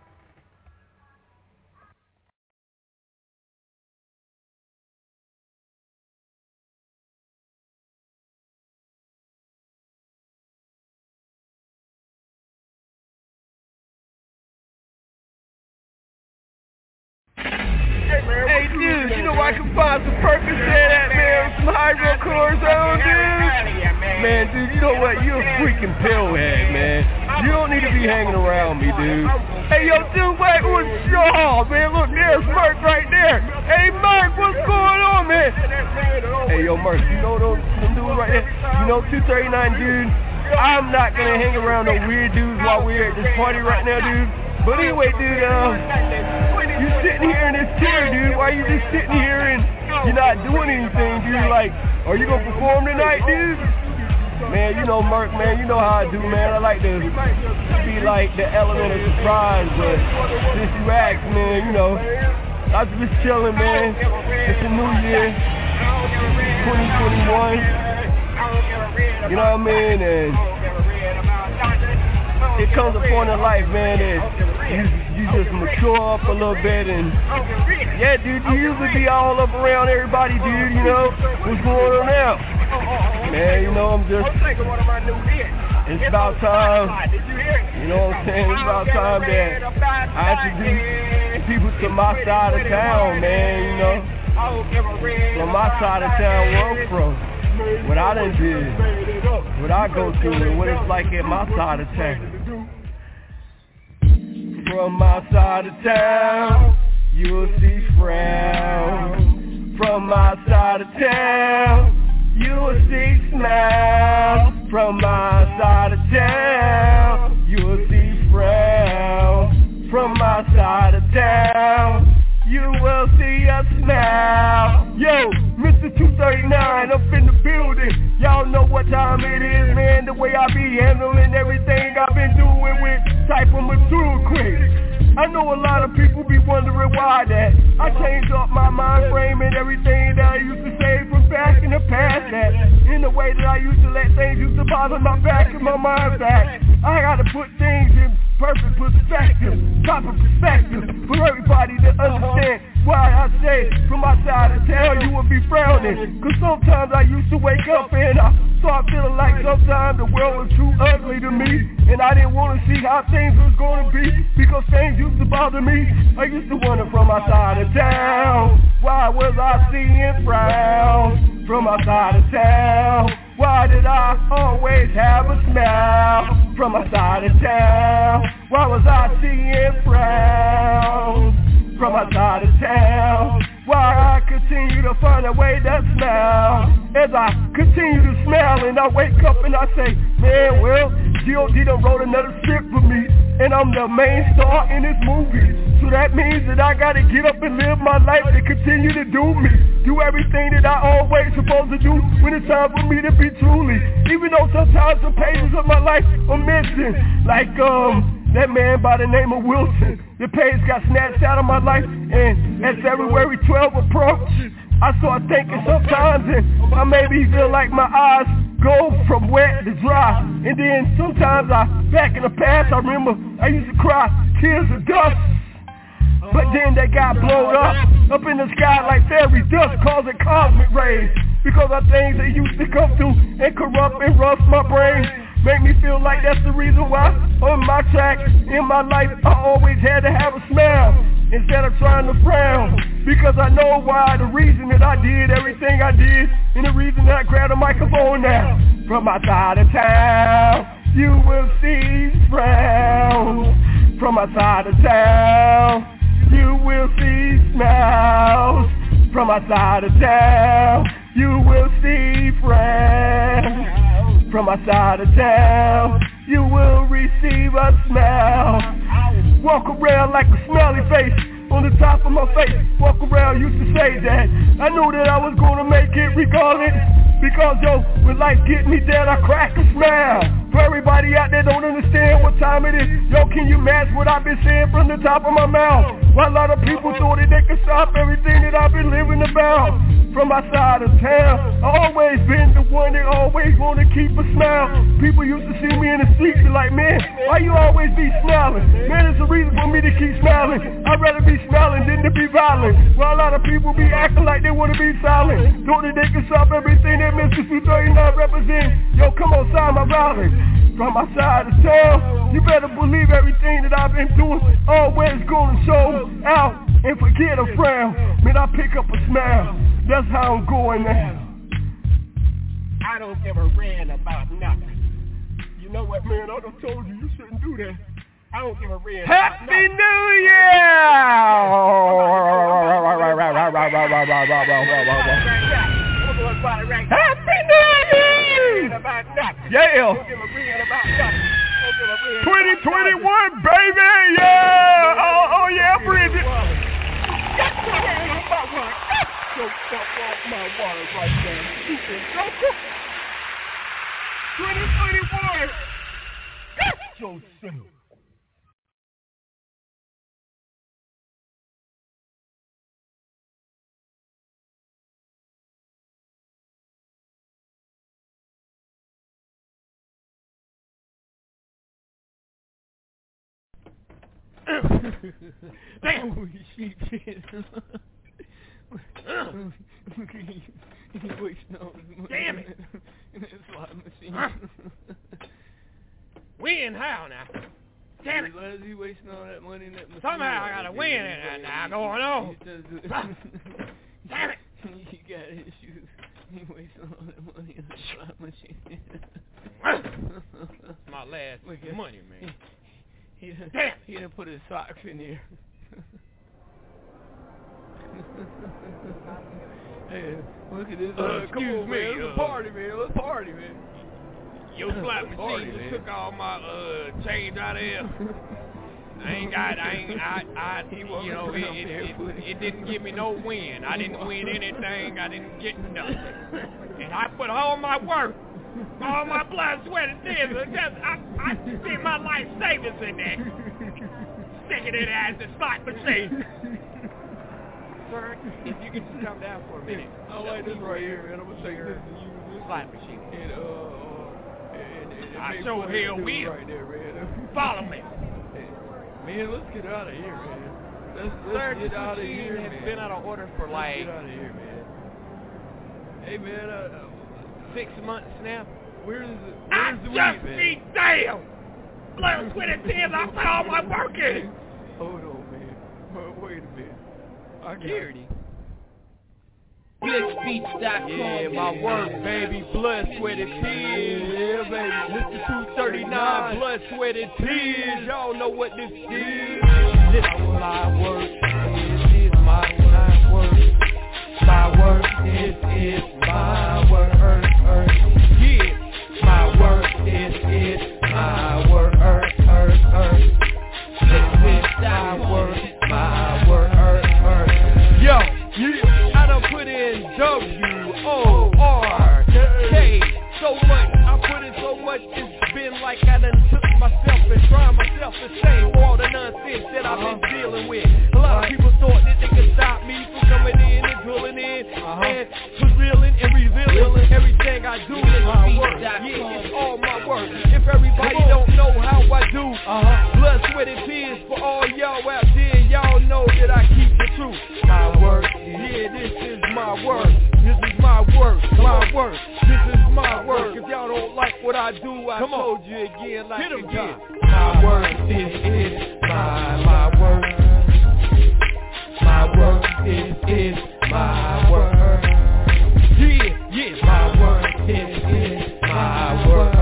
Hey dude, you know I can find some Percocet at, man, some hydrocortisone, dude. Man, dude, you know what? You're a freaking pillhead, man. You don't need to be hanging around me, dude. Hey, yo, dude, wait, what's y'all, man? Look, there's Merc right there. Hey, Merc, what's going on, man? Hey, yo, Merc, you know those them dudes right there? You know, two thirty-nine, dude. I'm not gonna hang around no weird dudes while we're at this party right now, dude. But anyway, dude, uh, you sitting here in this chair, dude. Why are you just sitting here and you're not doing anything, dude? Like, are you gonna perform tonight, dude? Man, you know, Merc, man, you know how I do, man. I like to be like the element of surprise, but since you asked, man, you know, I was just chilling, man. It's a new year, twenty twenty-one. You know what I mean? And it comes a point in life, man, that you, you just mature up a little bit. And yeah, dude, you usually be all up around everybody, dude. You know what's going on now? Man, you know I'm just. It's about time. You know what I'm saying? It's about time that I introduce people to my side of town, man. You know, from my side of town where I'm from. What I done did, what I go through, and what it's like at my side of town. From my side of town, you'll see frown. From my side of town, you'll see smile. From my side of town, you'll see frown. From my side of town, you will see a smile. Yo, Mister two thirty-nine up in the building. Y'all know what time it is, man. The way I be handling everything I've been doing with type of mature quick. I know a lot of people be wondering why that I changed up my mind frame and everything that I used to say from back in the past. That in the way that I used to let things used to bother my back and my mind back. I gotta put things in perfect perspective, proper perspective for everybody to understand why I say from my side of town you will be frowning. Cause sometimes I used to wake up and I start feeling like sometimes the world was too ugly to me, and I didn't want to see how things was going to be because things used to bother me. I used to wonder from my side of town, why was I seeing frowns? From my side of town, why did I always have a smile? From my side of town, why was I seeing frowns? From my side of town, why I continue to find a way to smile. As I continue to smile and I wake up and I say, man, well, G O D done wrote another script for me, and I'm the main star in this movie. So that means that I gotta get up and live my life and continue to do me. Do everything that I always supposed to do when it's time for me to be truly. Even though sometimes some pages of my life are missing. Like um that man by the name of Wilson. The page got snatched out of my life, and as February twelfth approached, I start thinking sometimes, and I maybe feel like my eyes go from wet to dry. And then sometimes I, back in the past, I remember I used to cry tears of dust. But then they got blown up, up in the sky like fairy dust, causing cosmic rays. Because of things that used to come through and corrupt and rust my brain. Make me feel like that's the reason why on my track, in my life, I always had to have a smile instead of trying to frown. Because I know why, the reason that I did everything I did, and the reason that I grabbed a microphone now. From my side of town, you will see frowns. From my side of town, you will see smiles. From my side of town, you will see frowns. From my side of town, you will receive a smile. Walk around like a smiley face on the top of my face. Walk around used to say that I knew that I was gonna make it regardless. Because yo, when life get me down, I crack a smile. For everybody out there don't understand what time it is, yo, can you match what I've been saying from the top of my mouth? Why a lot of people thought that they could stop everything that I've been living about. From my side of town, I always been the one that always want to keep a smile. People used to see me in the streets and like, man, why you always be smiling? Man, it's a reason for me to keep smiling. I'd rather be smiling than to be violent. While a lot of people be acting like they want to be silent. Thought that they could stop everything that Mister two thirty-nine represents. Yo, come on, sign my rally. From my side of town, you better believe everything that I've been doing always gonna show out and forget a frown. Man, I pick up a smile. That's how I'm going now. I don't give a rant about nothing. You know what, man? I done told you you shouldn't do that. I don't give a rant. Happy New Year! Happy New Year! Yeah! twenty twenty-one, baby! Yeah! Oh, oh yeah, Bridget! My water right there. twenty twenty-one! Yourself. Damn. Holy shit. Damn it. Slot machine. Huh? Win how now? Damn it. Why is he wasting all that money in that machine? Somehow I gotta win in that now going on. Damn it. He got issues. He wasting all that money in the slot machine. My last Look, money, man. He, he, done, Damn. he done put his socks in here. Hey, look at this. Uh, Uh, excuse come on, me, man. Let's uh, party, man. Let's party, man. Your slot Let's party, machine man. just took all my uh change out of here. I ain't got, I ain't, I, I, you know, it, it, it, it didn't give me no win. I didn't win anything. I didn't get nothing. And I put all my work, all my blood, sweat, and tears. I, just, I, I did my life savings in there. Sticking it as a slot machine. Sir, if you could just come down for a minute. I like this right here, man. I'm gonna take this and use this. Slot machine. And, uh, and, and, and I make sure fun of hell this dude will. right there, man. Follow me. Man, let's get out of here, man. Let's, let's Sir, get this out of machine here, has man. been out of order for Let's like get out of here, man. Hey, man, uh, six months now. where's the I where's the just weed, man? be damn. Blood, sweat, and tears. I put all my work in. Hold on, man. Wait, wait a minute. I got Security. Bliss Beats dot com. Yeah, my work, baby. Blood, sweat, and tears. Yeah, baby. Mister two thirty-nine, blood, sweat, and tears. Y'all know what this is. This is my work. This is my, my work. My work. This is my work. Yeah. My work. This is my work. This is my work. My work. Yo, yeah. I done put in W O R K so much. I put in so much. It's been like I done took myself and tried myself to shame for all the nonsense that I've been dealing with. A lot of people thought that they could stop me from coming in and drilling in Uh-huh. and revealing and revealing everything I do is my work. Yeah, it's all my work. If everybody don't know how I do, Uh-huh. blood, sweat, and tears for all y'all out there. Y'all know that I keep the truth. My work. Yeah, this is my work. This is my work. My work. This is my work. If y'all don't like what I do, I Come on. told you again like Hit 'em, again. My work. This is my my work. My work. This is my work. Yeah, yeah. My work. This is my work.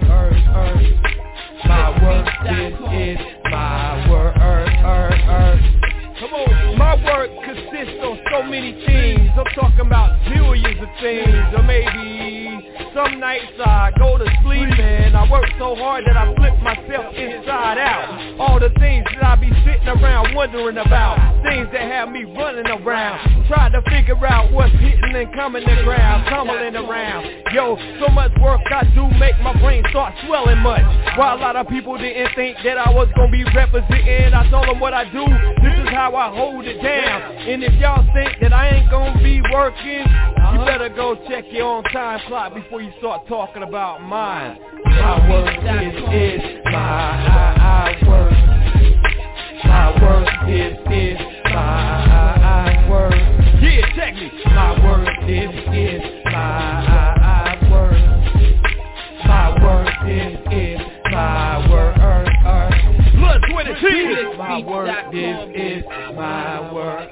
My work. This is my work. Come on, my work consists of so many things. I'm talking about billions of things. Or maybe some nights I go to sleep and I work so hard that I flip myself inside out. All the things that I be sitting around wondering about. Things that have me running around. Trying to figure out what's hitting and coming to ground. Tumbling around. Yo, so much work I do make my brain start swelling much. While a lot of people didn't think that I was gonna be representing, I told them what I do. This is how I hold it down. And if y'all think that I ain't gonna be working, you better go check your own time clock before you start talking about mine. My work is, is my I, I work. My work is, is my I, I work. Yeah, check me. My work is, is my I, I work. My work is, is my work. Blood, sweat, and tears. My work, this is my work.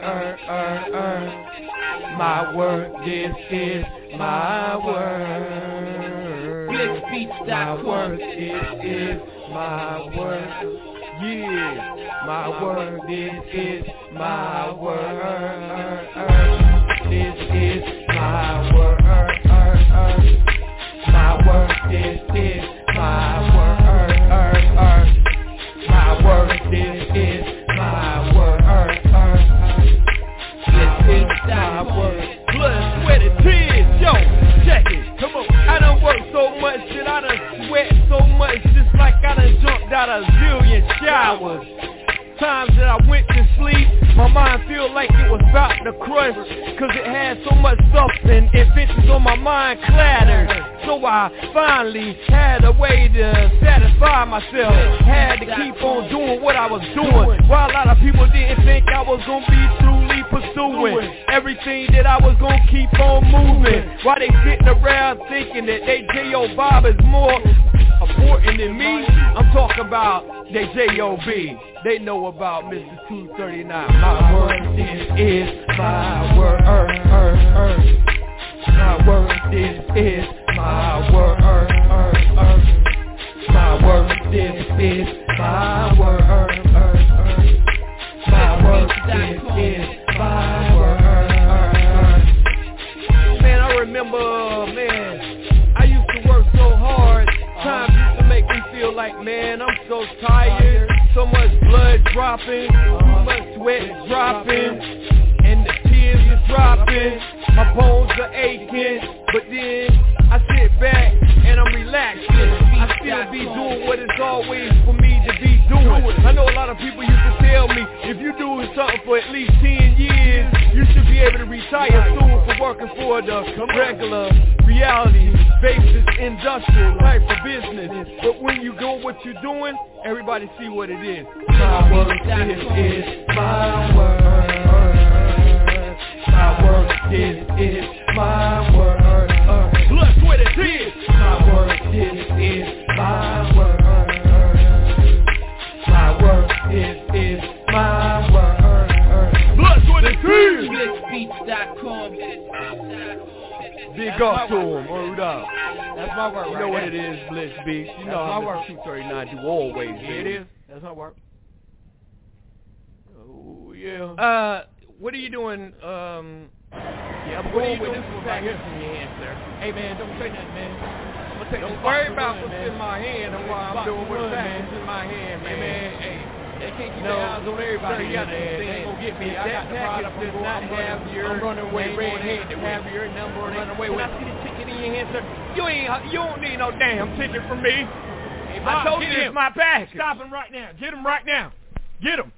My work, this is my work. Bliss Beats My dot com. work, this is my work. Yeah, my work, this is my work. This is my work. My work, this is my work. My work, this is my work. This is my work. Blood, sweat, and tears. Yo, check it. Come on. I done worked so much that I done sweat so much just like I done jumped out a zillion showers. Times that I went to sleep, my mind feel like it was about to crush, cause it had so much stuff and inventions on my mind clattered. So So I finally had a way to satisfy myself. Had to keep on doing what I was doing, while a lot of people didn't think I was gonna be truly pursuing everything that I was gonna keep on moving. While they sitting around thinking that they J O Bob is more important than me, I'm talking about they J O B. They know about Mister two thirty-nine. My word, this is my word. My word, this is my word. My word, this is my word. My word, this is my word. Man, I remember, man, I used to work so hard. Time used to make me feel like, man, I'm so tired. So much blood dropping, too much sweat dropping, and the tears is dropping. My bones are aching, but then I sit back and I'm relaxing. I still be doing what it's always for me to be doing. I know a lot of people used to tell me, if you doing something for at least ten years, you should be able to retire soon for working for the regular reality basis industrial type of business. But when you do what you're doing, everybody see what it is. My word, this is my word. My word, this is my word. Blood, sweat, and tears. My word, this is my word. My word, this is my word. Blood, sweat, and tears. Bliss Beats dot com. Big up to him, word up. That's my work, You right know what there. it is, Bliss Beats. You That's know my how work. two thirty-nine do always. Yeah, it is. That's my work. Oh, yeah. Uh, what are you doing, um... Yeah, I'm What are going you with doing this for one right here. package in your hand, sir? Hey, man, don't say nothing, man. I'm gonna take Don't this worry box about and what's run, in my hand and why I'm Box doing and what's run, packaged man. in my hand, Hey, man. man, hey. They can't keep No, their eyes on everybody. sir, you here, gotta man. They understand. ain't gonna get me. If I got that the package product. does I'm not running- have your I'm running away name on it, red-handed with have it. your number on it, Run away can with I it. see the ticket in your hand, sir? You ain't, you don't need no damn ticket from me. Hey, I Bob, told get you him. it's my package. Stop him right now. Get him right now. Get him.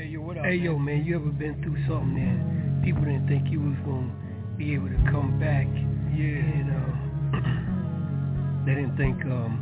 Hey, yo, what up, Hey, man? yo, man, you ever been through something that people didn't think you was going to be able to come back? Yeah. And, uh, they didn't think, um,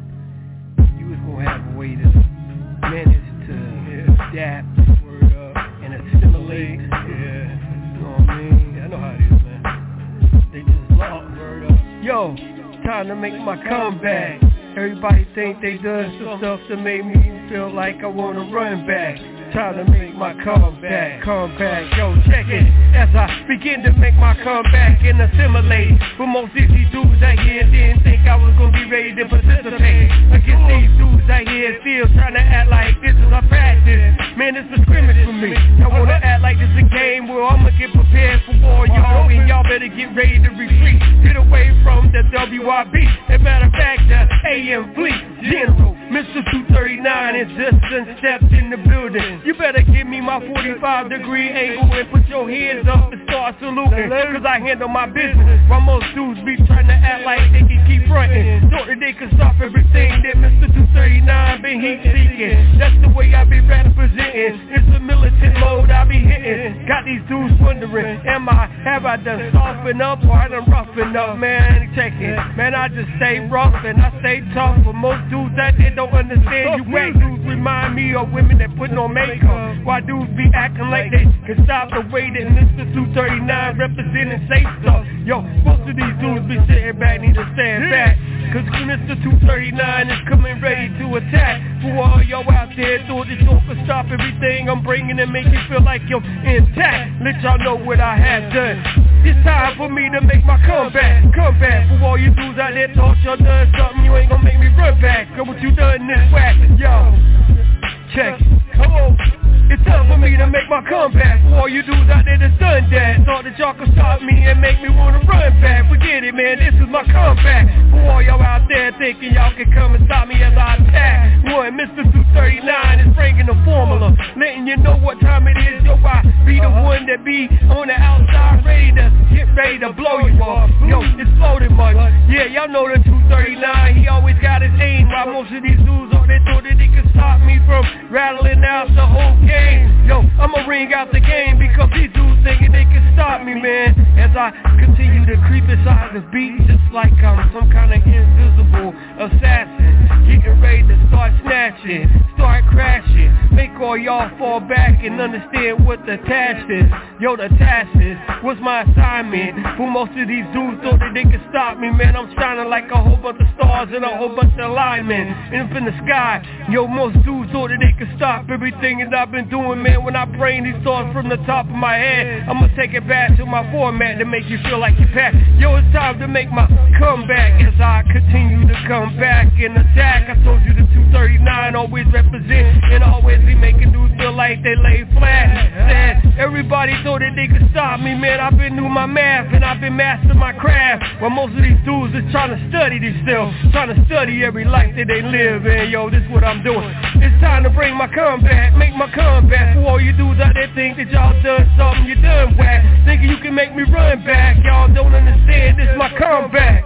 you was going to have a way to manage to Yeah. adapt Word up. and assimilate. Yeah. You know what I mean? Yeah, I know how it is, man. They just lost. Word up. Yo, time to make my comeback. Everybody think they done some stuff to make me feel like I wanna run back. Time to make my comeback, comeback, yo, check it. As I begin to make my comeback and assimilate. But most of these dudes out here didn't think I was gonna be ready to participate against these dudes out here still trying to act like this is a practice. Man, it's a scrimmage for me. I wanna act like this a game where I'ma get prepared for war, y'all. And y'all better get ready to retreat. Get away from the W I B. As a matter of fact, the A M Fleet General Mister two thirty-nine is just stepped in the building. You better give me my forty-five degree angle and put your hands up and start saluting. Cause I handle my business while most dudes be trying to act like they can keep fronting. Thought that they could stop everything that Mister two thirty-nine been heat seeking. That's the way I be representing. It's the militant mode I be hitting. Got these dudes wondering, am I, have I done softened up or I done roughened up? Man, check it. Man, I just stay rough and I stay tough. But most dudes out there don't understand. You whack dudes remind me of women that put no makeup. Why dudes be acting like they can stop the way that Mister two thirty-nine representing safe stuff? Yo, most of these dudes be sitting back, need to stand back. Cause Mister two thirty-nine is coming ready to attack. For all y'all out there thought that y'all could stop everything I'm bringing and make you feel like you're intact. Let y'all know what I have done. It's time for me to make my comeback. Comeback for all you dudes out there thought y'all done something. You ain't gonna make me run back. Cause what you done this whack, yo. Check it. Come on. It's time for me to make my comeback. For all you dudes out there that's done that, thought that y'all could stop me and make me wanna run back. Forget it, man, this is my comeback. For all y'all out there thinking y'all can come and stop me as I attack. One, Mister two thirty-nine is bringing the formula, letting you know what time it is. Yo, I be the one that be on the outside ready to get ready to blow you off. Yo, it's floating much. Yeah, y'all know the two thirty-nine, he always got his aim. While most of these dudes on they thought that they could stop me from rattling out the whole game. Yo, I'ma ring out the game because these dudes thinking they can stop me, man. As I continue to creep inside the beat, just like I'm some kind of invisible assassin, getting ready to start snatching, start crashing, make all y'all fall back and understand what the task is. Yo, the task is, what's my assignment? For most of these dudes thought that they could stop me, man. I'm shining like a whole bunch of stars and a whole bunch of alignment. And up in the sky, yo, most dudes thought that they could stop everything that I've been doing, man. When I bring these thoughts from the top of my head, I'ma take it back to my format to make you feel like you're back. Yo, it's time to make my comeback as I continue to come back and attack. I told you the two thirty-nine always represent and always be making dudes feel like they lay flat. Said everybody thought that they could stop me, man. I've been through my math and I've been mastering my craft. While most of these dudes is trying to study themselves, trying to study every life that they live. And yo, this is what I'm doing. It's time to bring my comeback, make my comeback. For all you dudes out there think that y'all done something, you done whack. Thinking you can make me run back. Y'all don't understand, this is my comeback.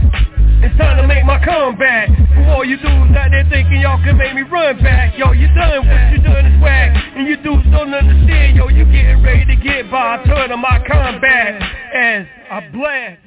It's time to make my comeback. For all you dudes out there thinking y'all can make me run back. Yo, you done what you done is whack. And you dudes don't understand, yo, you getting ready to get by a turn of my comeback as I blast.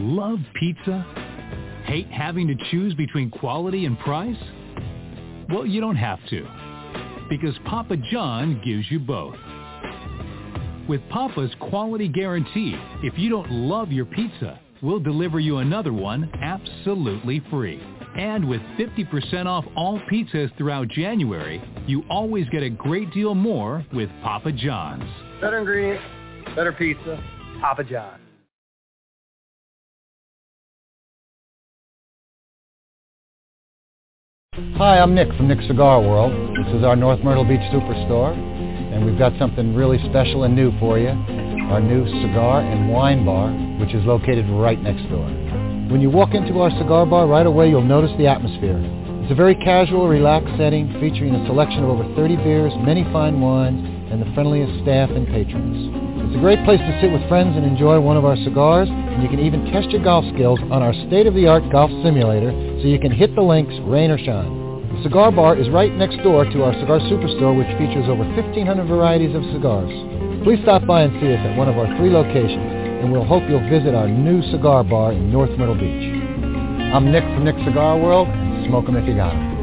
love pizza? Hate having to choose between quality and price? Well, you don't have to, because Papa John gives you both. With Papa's quality guarantee, if you don't love your pizza, we'll deliver you another one absolutely free. And with fifty percent off all pizzas throughout January, you always get a great deal more with Papa John's. Better ingredients, better pizza, Papa John's. Hi, I'm Nick from Nick's Cigar World. This is our North Myrtle Beach Superstore, and we've got something really special and new for you. Our new cigar and wine bar, which is located right next door. When you walk into our cigar bar, right away you'll notice the atmosphere. It's a very casual, relaxed setting featuring a selection of over thirty beers, many fine wines, and the friendliest staff and patrons. It's a great place to sit with friends and enjoy one of our cigars, and you can even test your golf skills on our state-of-the-art golf simulator so you can hit the links, rain or shine. The cigar bar is right next door to our Cigar Superstore, which features over fifteen hundred varieties of cigars. Please stop by and see us at one of our three locations, and we'll hope you'll visit our new cigar bar in North Myrtle Beach. I'm Nick from Nick's Cigar World, and smoke 'em if you got 'em.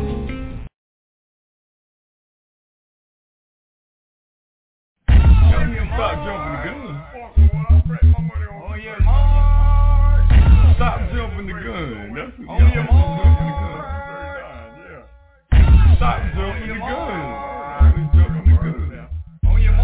Stop jumping the gun. Oh yeah, Mark. Stop jumping the gun. That's what oh, yeah, Mark. Stop jumping the gun. Jumping the gun. Oh yeah,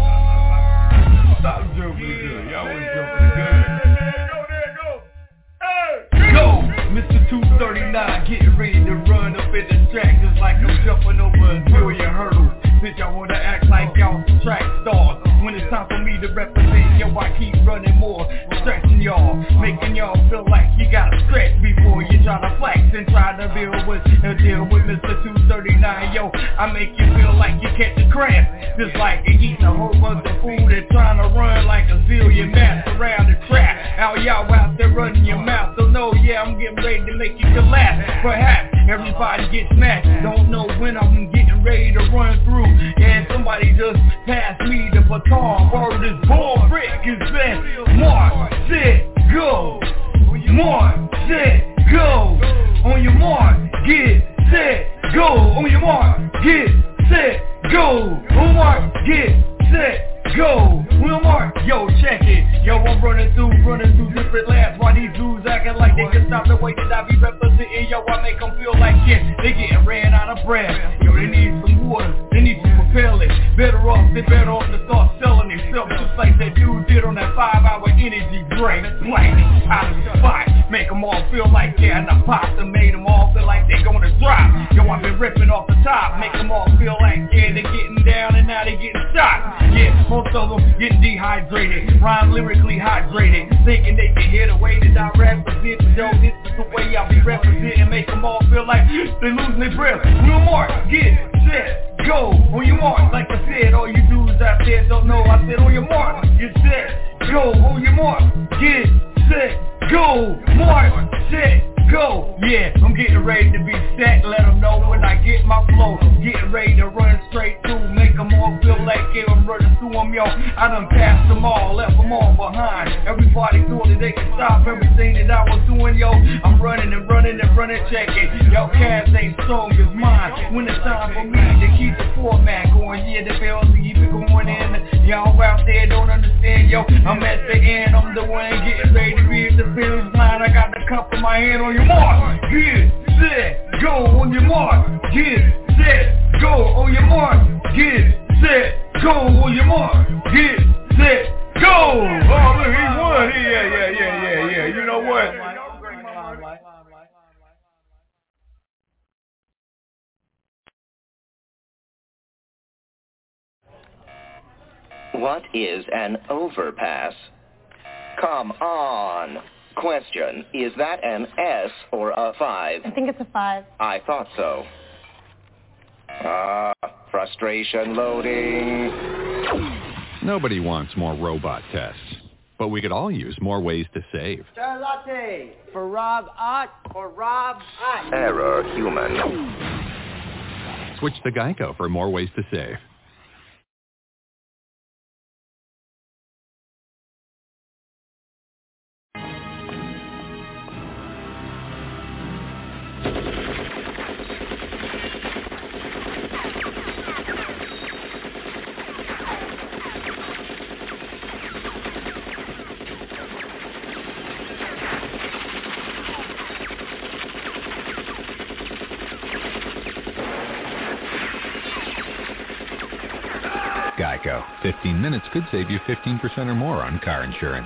Mark. Stop jumping the gun. Y'all was jumping the gun. Go there, go. Hey, go, Mister two thirty-nine, getting ready to run up in the track just like I'm jumping over a million hurdles. Bitch, I wanna act like y'all track stars. When it's time for me to represent, yo, I keep running more, stretching y'all, making y'all feel like you gotta stretch before you try to flex and try to build with a deal with Mister two thirty-nine. Yo, I make you feel like you catch a cramp, just like you eating a whole bunch of food and trying to run like a zillion mats around the track. How y'all out there running your mouth? So no, yeah, I'm getting ready to make you collapse. Perhaps everybody gets smashed. Don't know when I'm getting ready to run through, and somebody just passed me the baton. Word is born, Rick is best. Mark, set, go. Mark, set, go. On your mark, get set, go. On your mark, get set, go. On mark, get set, go. On mark, yo, check it. Yo, I'm running through, running through different labs. Why these dudes acting like they can stop the way that I be representing? Yo, I make them feel like shit. They getting ran out of breath. Yo, they need some water, they need some propellant. Better off, they better off to start selling themselves, just like that dude did on that five-hour energy drink. Blank, out of the spot, make them all feel like yeah, and I popped and made them all feel like they gonna drop. Yo, I've been ripping off the top, make them all feel like yeah, they getting down and now they getting shot. Yeah, most of them getting dehydrated, rhyme lyrically hydrated, thinking they can hear the way that I represent. Yo, this is the way I be representing, make them all feel like they losing their breath. Real mark, get set, go. On your mark, like I said, all you dudes out there don't know. I said on your mark, get set, go. On your mark, get set, go. Mark, set, go. Yeah, I'm getting ready to be set. Let them know when I get my flow. Getting ready to run straight through, make them all feel like yeah, I'm running through them, yo. I done passed them all, left them all behind. Everybody thought that they could stop everything that I was doing, yo. I'm running and running and running, checking. Y'all cats ain't strong as mine. When it's time for me to keep the format going, yeah, the bells keep it going in. Y'all out there don't understand, yo. I'm at the end, I'm the one getting ready to be at the finish line. I got the cup in my hand. On your mark, get set, go. On your mark, get set, go. On your mark, get set, go. On your mark, get set, go. Oh, look, he won. Yeah, yeah, yeah, yeah, yeah. You know what? What is an overpass? Come on. Question, is that an S or a five? I think it's a five. I thought so. Ah, uh, frustration loading. Nobody wants more robot tests, but we could all use more ways to save. Star latte for Rob Ott or Rob Ott. Error human. Switch to Geico for more ways to save. Geico. fifteen minutes could save you fifteen percent or more on car insurance.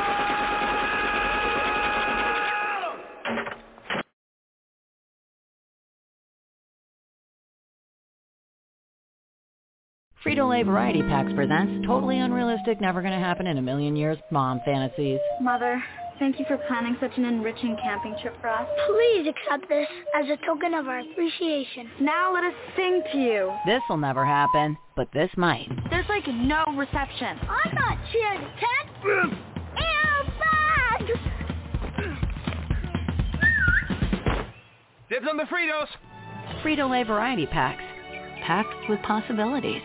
Frito-Lay Variety Packs presents Totally Unrealistic, Never Gonna Happen in a Million Years Mom Fantasies. Mother, thank you for planning such an enriching camping trip for us. Please accept this as a token of our appreciation. Now let us sing to you. This'll never happen, but this might. There's like no reception. I'm not cheering to tent. Airbags! Dibs on the Fritos. Frito-Lay Variety Packs. Packed with possibilities.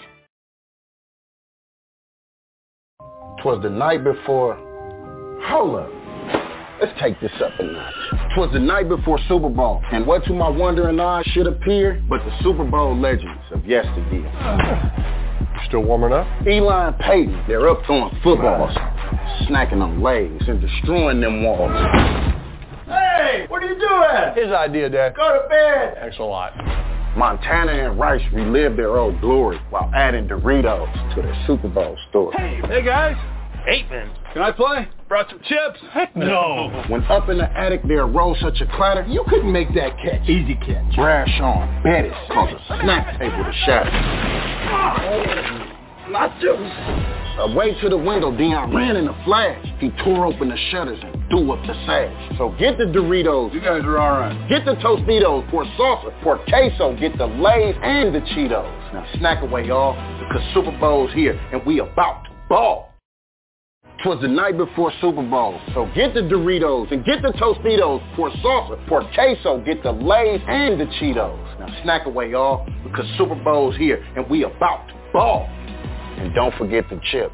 'Twas the night before. Hold up. Let's take this up a notch. 'Twas the night before Super Bowl, and what to my wondering eyes should appear but the Super Bowl legends of yesteryear. Still warming up? Eli and Peyton, they're up throwing footballs, snacking on Lay's and destroying them walls. Hey, what are you doing? His idea, Dad. Go to bed. Thanks a lot. Montana and Rice relive their old glory while adding Doritos to their Super Bowl story. Hey, hey guys. Eight man. Can I play? Brought some chips. Heck no. When up in the attic there arose such a clatter, you couldn't make that catch. Easy catch. Brash on Bettis caused a snap table to shatter. Nachos. Away to the window, Deion ran in a flash. He tore open the shutters and threw up the sash. So get the Doritos. You guys are all right. Get the Tostitos. Pour salsa. Pour queso. Get the Lay's and the Cheetos. Now snack away, y'all, because Super Bowl's here and we about to ball. 'Twas the night before Super Bowl, so get the Doritos and get the Tostitos. Pour salsa. Pour queso. Get the Lay's and the Cheetos. Now snack away, y'all, because Super Bowl's here and we about to ball. And don't forget the chips.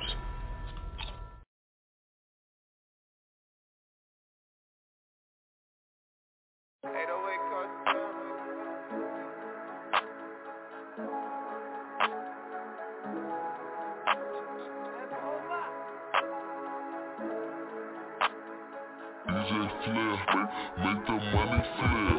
D J Flair, make the money flare.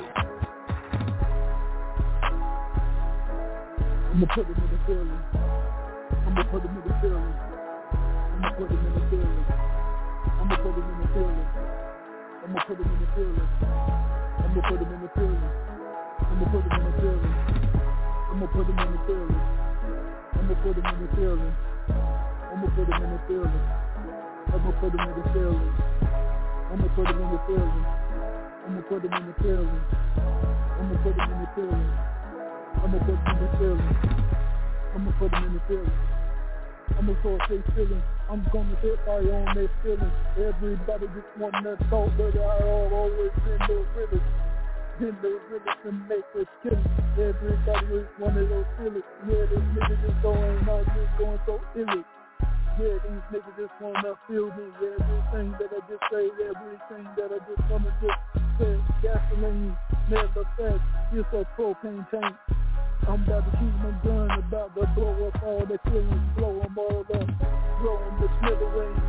I'ma put him in the feeling. I'ma put him in the feeling. I'ma put him in the feeling. I'ma put him in the feeling. I'ma put him in the feeling. I'ma put him in the feeling. I'ma put him in the feeling. I'ma put him in the feeling. I'ma put him in the feeling. I'ma put him in the feeling. I'ma put him in the feeling. I'ma put him in the feeling. I'ma put him in the feeling. I'ma put him in the feeling. I'ma put him in the feeling. I'ma put him in the feeling. I'ma show they feeling. I'm gonna hit my own their feeling. Everybody just want that thought, but I always been the realest. Been the realest and make us kill it. Everybody just one of those feelings. Yeah, this nigga just going out, just going so ill. Yeah, these niggas just wanna feel me. Everything that I just say, everything that I just wanna just say. Gasoline, never fast, it's a propane tank. I'm about to shoot my gun, about to blow up all the feelings, blow them all up, blow them to smithereens.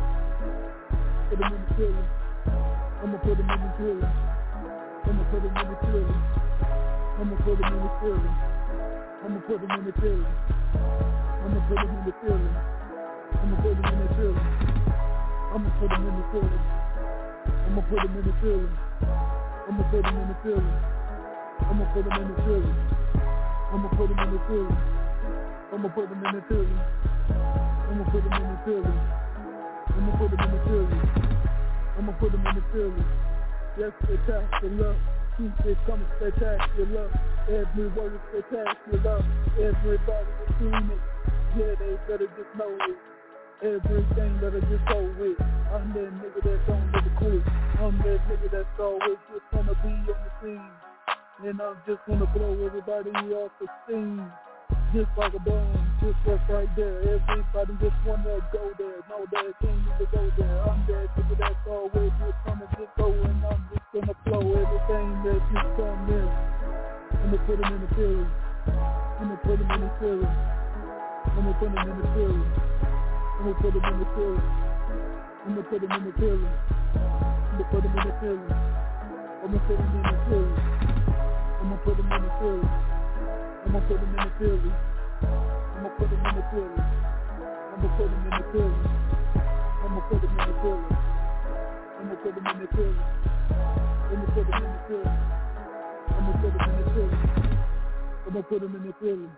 Put them in the feeling. I'ma put them in the feeling. I'ma put them in the feeling. I'ma put them in the feeling. I'ma put them in the feeling. I'ma put them in the feeling. I'ma put him in the feeling. I'ma put him in the feeling. I'ma put him in the feeling. I'ma put him in the feeling. I'ma put him in the feeling. I'ma put him in the feeling. I'ma put him in the feeling. I'ma put him in the feeling. I'ma put him in the feeling. I'ma put him in the feeling. Yes, spectacular. Keep it coming spectacular. Every word is spectacular. Everybody is seeing it. Yeah, they better just know it. Everything that I just go with. I'm that nigga that don't never quit. I'm that nigga that's always just gonna be on the scene. And I'm just gonna blow everybody off the steam. Just like a bomb, just what's right there. Everybody just wanna go there. No, they can't even go there. I'm that nigga that's always just gonna just go. And I'm just gonna blow everything that just come in. I'ma put him in the feeling. I'ma put him in the feeling. I'ma put him in the feeling. I'ma put him in the feeling. I'ma put him in the feeling. I'ma put him in the feeling. I'ma put him in the feeling. I'ma put him in the feeling. I'ma put him in the feeling. I'ma put him in the feeling. I'ma put him in the feeling. I'ma put him in the feeling. I'ma put him in the feeling. I'ma put him in the feeling. I'ma put him in the feeling. I'ma put him in the feeling.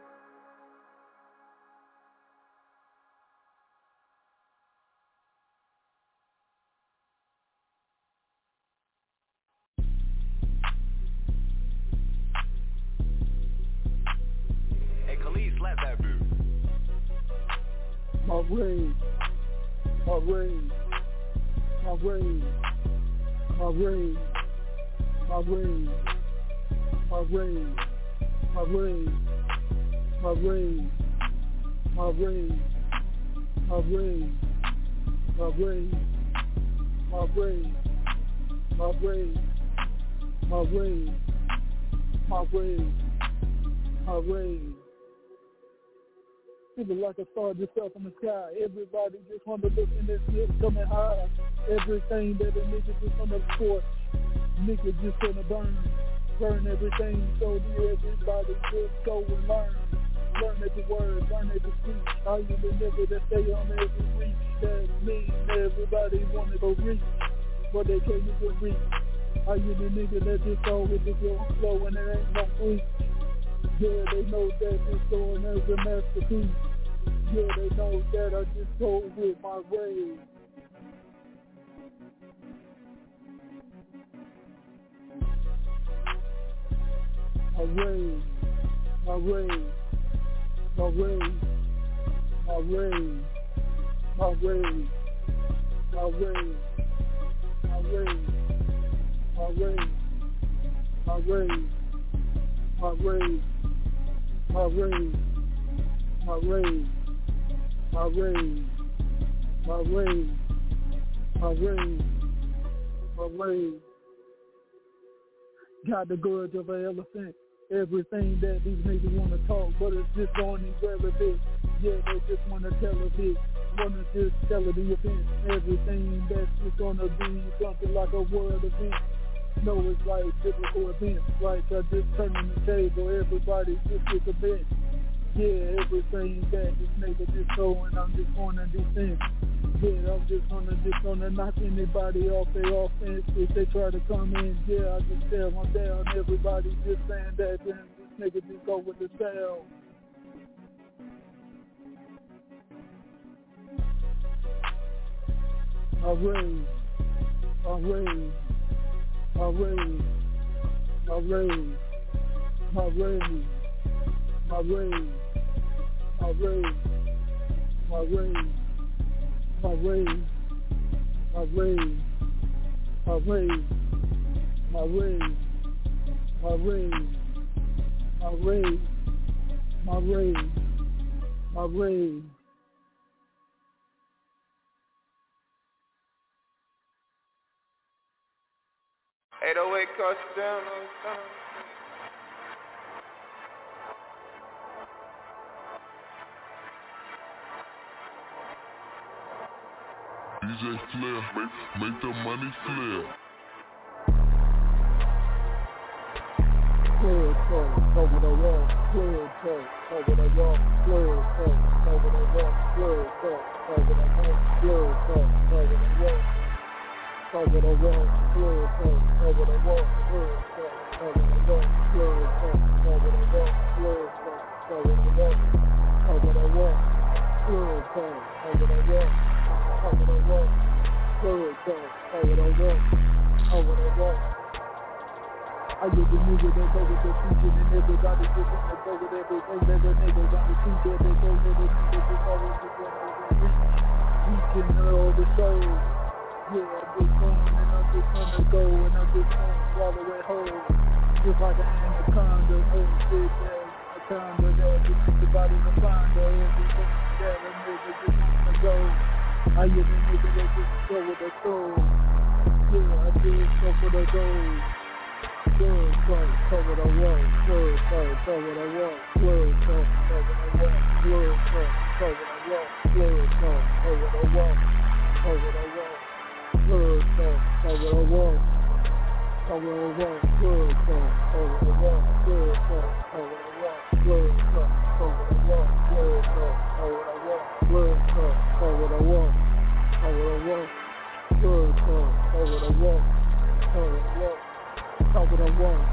Hey, Khalid, slap that dude. My rage, my rage, my rage, my rage, my rage, my rage, my rage, my rage, my rage, my rage, my rage, my rage, my rage, my rage, my rage, my rage. It was like a star just up in the sky. Everybody just wanna look in this shit coming high. Everything that a nigga just wanna scorch. Nigga just gonna burn. Burn everything so that everybody just go and learn. Learn every word, learn every speech. I am the nigga that stay on every reach. That means everybody wanna go reach, but they can't even reach. I am the nigga that just go with the flow and there ain't no freak. Yeah, they know that this going as a masterpiece. Yeah, they know that I just go with my rage. My rage, my rage, my rage, my rage, my rage, my rage, my rage, my rage, my rage, my rage. My rage, my rage, my rage, my rage, my rage, my rage. Got the gorge of an elephant. Everything that these niggas wanna talk, but it's just going irrelevant. Yeah, they just wanna tell a bit, wanna just tell it the event. Everything that's just gonna be something like a world event. No, it's like biblical events, like I just turning the table, everybody just gets a bet. Yeah, everything that this nigga just throwing, I'm just gonna defend. Yeah, I'm just gonna just gonna knock anybody off their offense if they try to come in. Yeah, I just tear them down. Everybody just saying that, then this nigga just go with the style. My rage, my rage. My rage, my rage, my rage, my rage, my rage, my rage, my rage, my rage, my rage, my rage, my rage, my rage, my rage, my rage. eight oh eight custom. D J Flair, make, make the money flare. Clear talk, over the wall. Clear talk, over the wall. Clear talk, over the wall. Clear talk, over the wall. Clear talk, over the wall. Over the wall, clear talk, over the wall, clear talk, over the wall, clear talk, over the wall, clear talk, over the wall, over the wall, clear talk, over the wall, over the wall, clear talk, over the wall, over the wall. I get the nigga that go with the teaching and everybody just wanna go with everything that the niggas on the street that they go with the niggas just always just wanna reach, reaching all the souls. Yeah, I'm just going and I'm just gonna go and I'm just gonna swallow it whole. Just like an anaconda, oh shit, yeah, a conda that just everybody to find her. Everything that a nigga just wanna go. I hear the nigga that just go with the soul. Yeah, I just go for the gold. Word talk, cover the wall. Word talk, cover the wall. Word talk, cover the wall. Word talk, cover the wall. Word talk, cover the wall. Cover the wall. Word talk, over the wall, over the wall, word talk, over the wall, word talk, over the wall, word talk, over the wall, word talk, over the wall, word talk,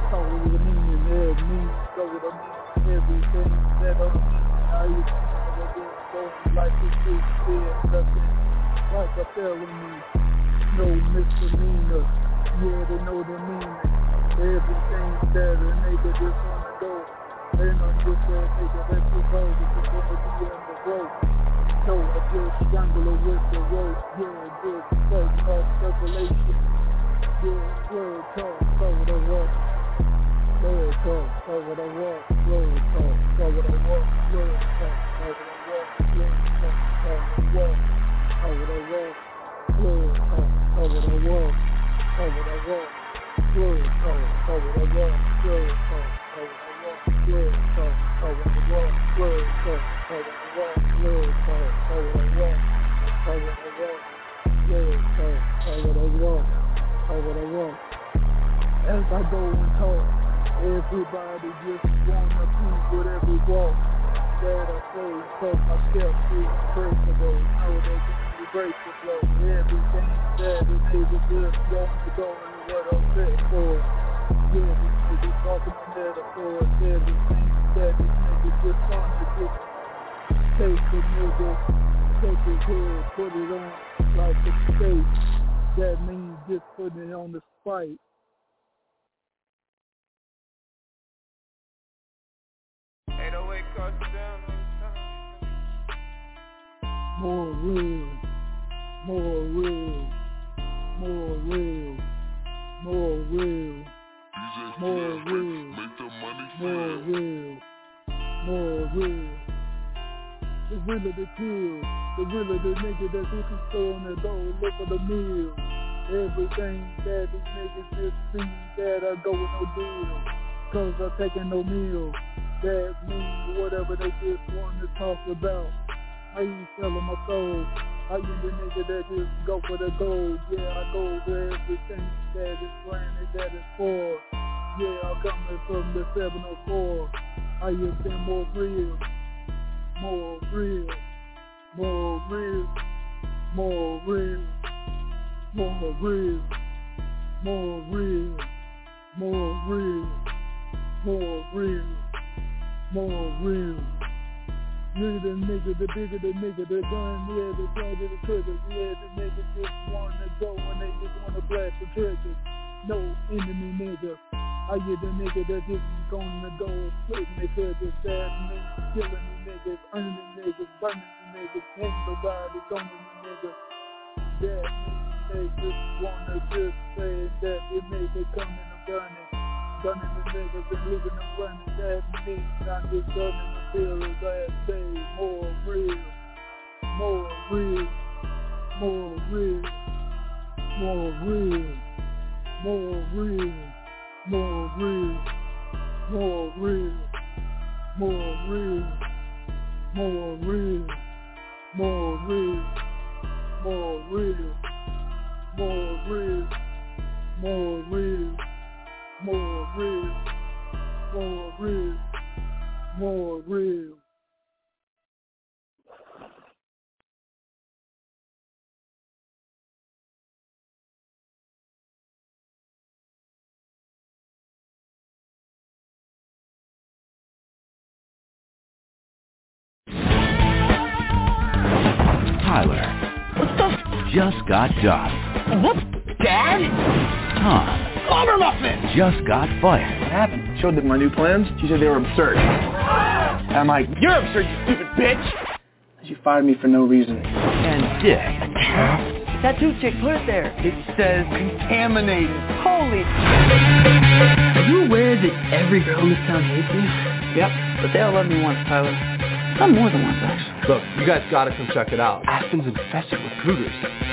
talk with the meaning, every meaning, go with the meaning, everything that I mean. How you think going like this is dead, nothing like a felony, no misdemeanor. Yeah, they know the meaning. Everything that a nigga just wanna go. And I'm just a nigga that just goes, just wanna be on the road. No, I just strangle her with the rope. Yeah, just fuck off circulation. Yeah, blood talk, cover the walk. Blood talk, cover the walk. Blood talk, cover the walk. Blood talk, cover the walk. Blood talk, cover the walk. Cover the walk. Blood talk, cover the walk. Cover the walk. Blood talk, cover the walk. Blood talk, cover the walk. Blood talk, cover the walk. Blood talk, cover the walk. Blood talk, cover the walk. Cover the walk. Blood talk, cover the walk. Over the walk. As I go and talk, everybody just wanna prove with every walk that I say, cause my steps is traceable. Know they can erase the flow. Everything that is able just going to go and what I'm set for. Yeah, these niggas talking in metaphors. Everything that these niggas just want to just take a nigga, take his head, put it on like a steak. That means just putting it on the spike. eight oh eight custom. More real, more real, more real, more real, more real, more real, more real. The realer the kill, the realer the nigga that you can throw on the door, look for the meal. Everything that these niggas just see that I go with no deal. Cause I'm taking no meal. That means whatever they just want to talk about. I ain't selling my soul. I am the nigga that just go for the gold. Yeah, I go for everything that is branded, that is for. Yeah, I'm coming from the seven oh four. I am been more real. More real, more real, more real, more real, more real, more real, more real, more real. Nigga the nigga, the bigger the nigga, the gun, yeah, the gun to the trigger, yeah, the nigga just wanna go and they just wanna blast the trigger. No enemy nigga. I get the nigga that just gonna go splitting their figures, that means killing the niggas, earning the niggas, burning the niggas, ain't nobody gonna the niggas. That means they just wanna just say that it made they coming and gunning, gunning the niggas and leaving them running. That means I'm just gunning the feelings last day. More real, more real, more real, more real, more real. More real, more real, more real, more real, more real, more real, more real, more real, more real, more real, more real. Tyler. What the f- just got done. What? Dad? Tom. Clobber muffin! Just got fired. What happened? Showed them my new plans. She said they were absurd. And I'm like, you're absurd, you stupid bitch! She fired me for no reason. And Dick. Tattoo chick, put it there. It says contaminated. Holy. Are you aware that every girl in this town hates me? Yep. But they all love me once, Tyler. Not more than once, actually. Look, you guys gotta come check it out. Aspen's infested with cougars.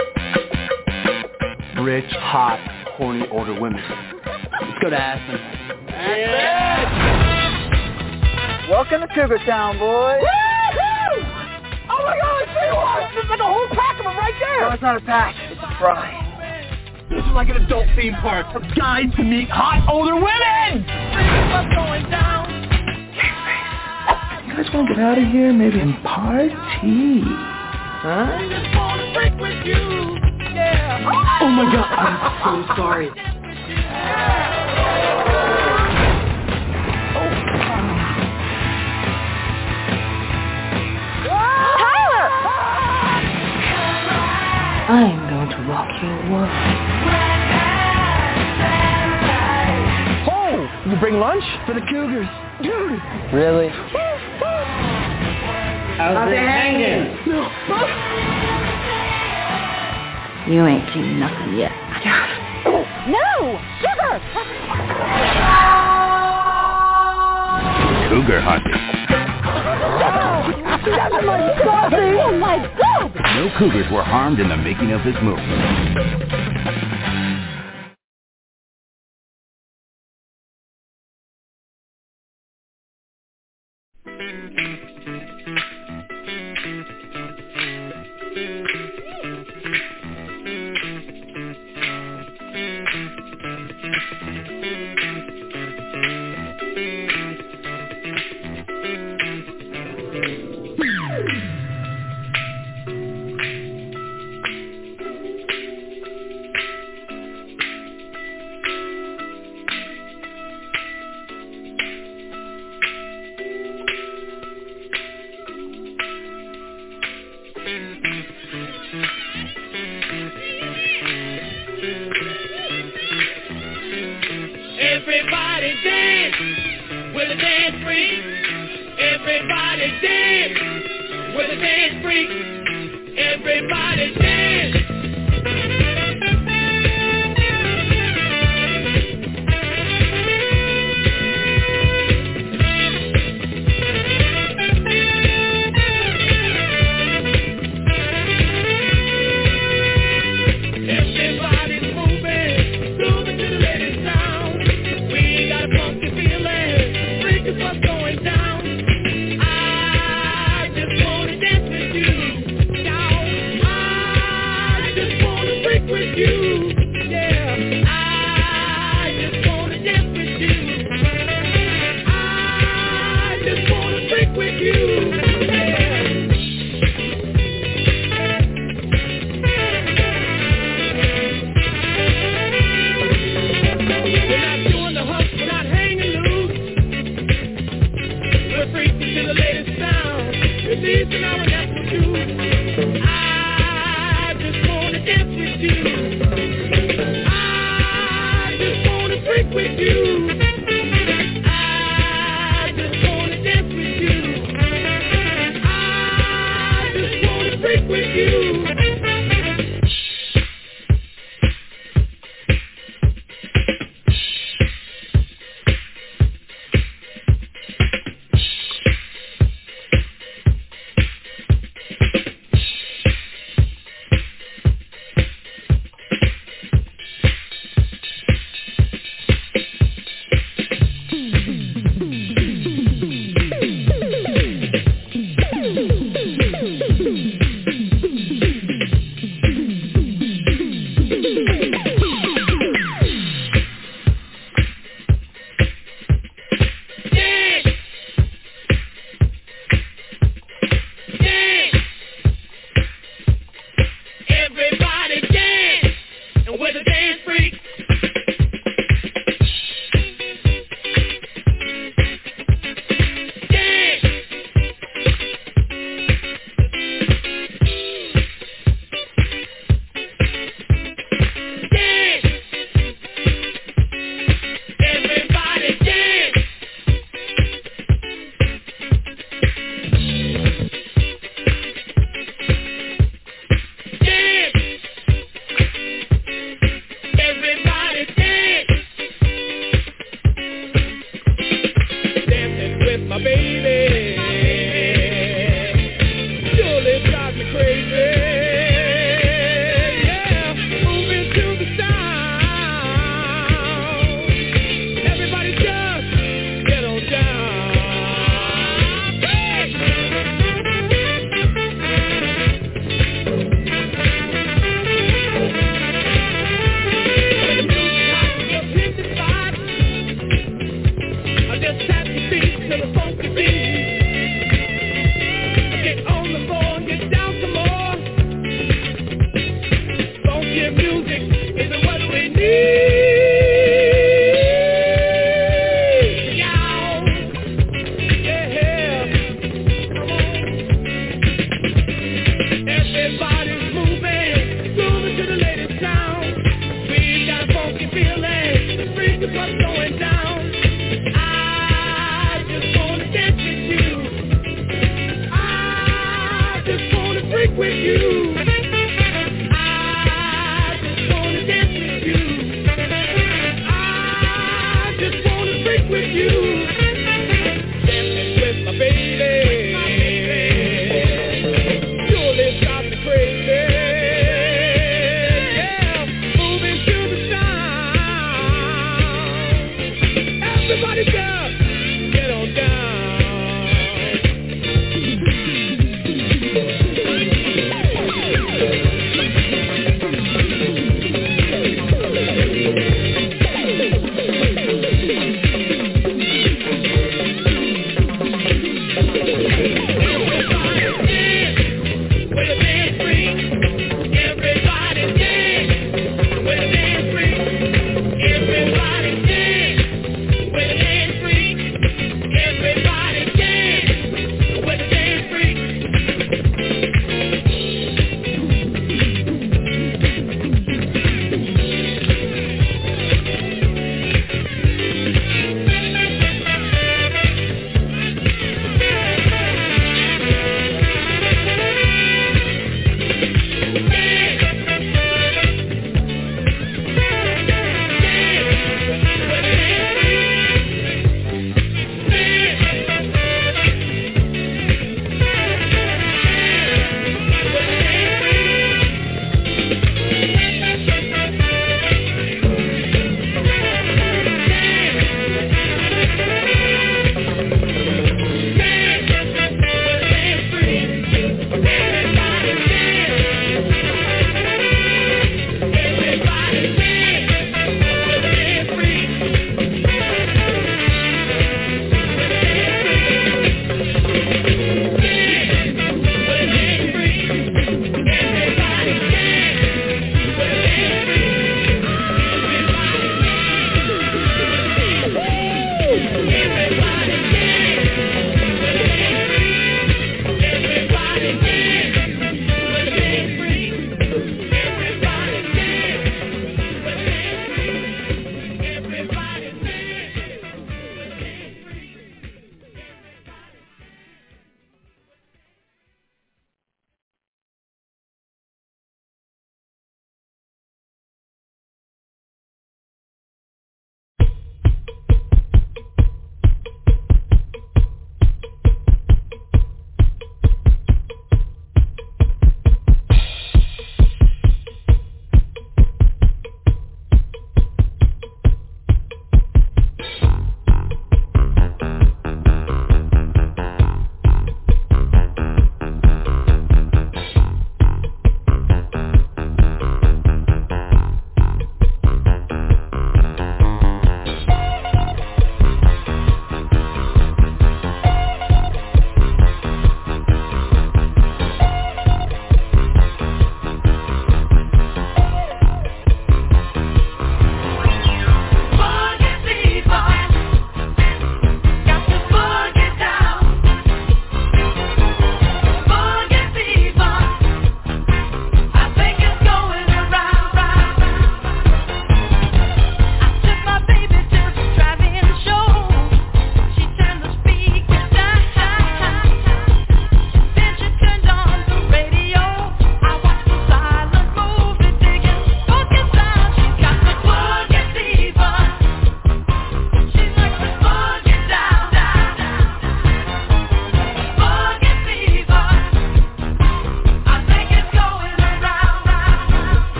Rich, hot, horny, older women. Let's go to Aspen. Yeah. Welcome to Cougar Town, boys. Woo-hoo! Oh my God, say what? There's like a whole pack of them right there. No, it's not a pack. It's a fry. This is like an adult theme park. A guide to meet hot, older women. What's going down? You guys want to get out of here? Maybe and party? Huh? Oh my God, I'm so sorry. I'm going to rock your world. Oh, you bring lunch? For the Cougars. Dude. Really? How's it hanging? You ain't seen nothing yet. No! Sugar! Cougar hunting. Sugar, my God! Oh, my God! No cougars were harmed in the making of this movie. Everybody dance with a dance freak. Everybody dance with a dance freak. Everybody dance. Everybody's moving, moving to the latest sound. We got a funky feeling, freak is what's going down. I just wanna dance with you, down. I just wanna freak with you, yeah. I just wanna dance with you. I just wanna freak with you, yeah. We're not doing the hump, we're not hanging loose. We're freaking to the latest sound. It's easy now and that's what you. I just wanna dance with you. I just wanna freak with you. I just wanna dance with you. I just wanna freak with you.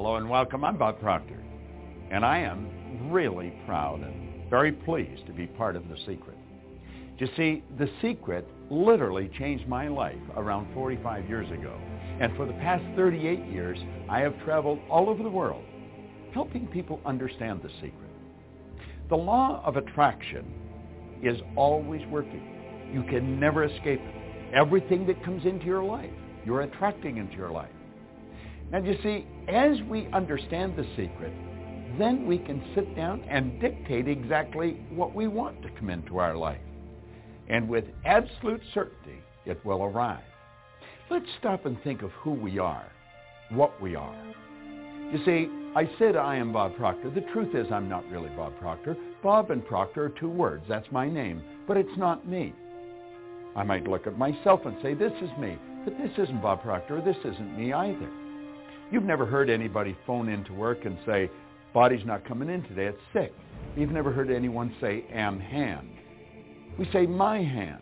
Hello and welcome. I'm Bob Proctor, and I am really proud and very pleased to be part of The Secret. You see, The Secret literally changed my life around forty-five years ago, and for the past thirty-eight years, I have traveled all over the world, helping people understand The Secret. The law of attraction is always working. You can never escape it. Everything that comes into your life, you're attracting into your life. Now, you see, as we understand The Secret, then we can sit down and dictate exactly what we want to come into our life. And with absolute certainty, it will arrive. Let's stop and think of who we are, what we are. You see, I said I am Bob Proctor. The truth is I'm not really Bob Proctor. Bob and Proctor are two words. That's my name, but it's not me. I might look at myself and say, this is me, but this isn't Bob Proctor. This isn't me either. You've never heard anybody phone into work and say, body's not coming in today, it's sick. You've never heard anyone say, am hand. We say, my hand,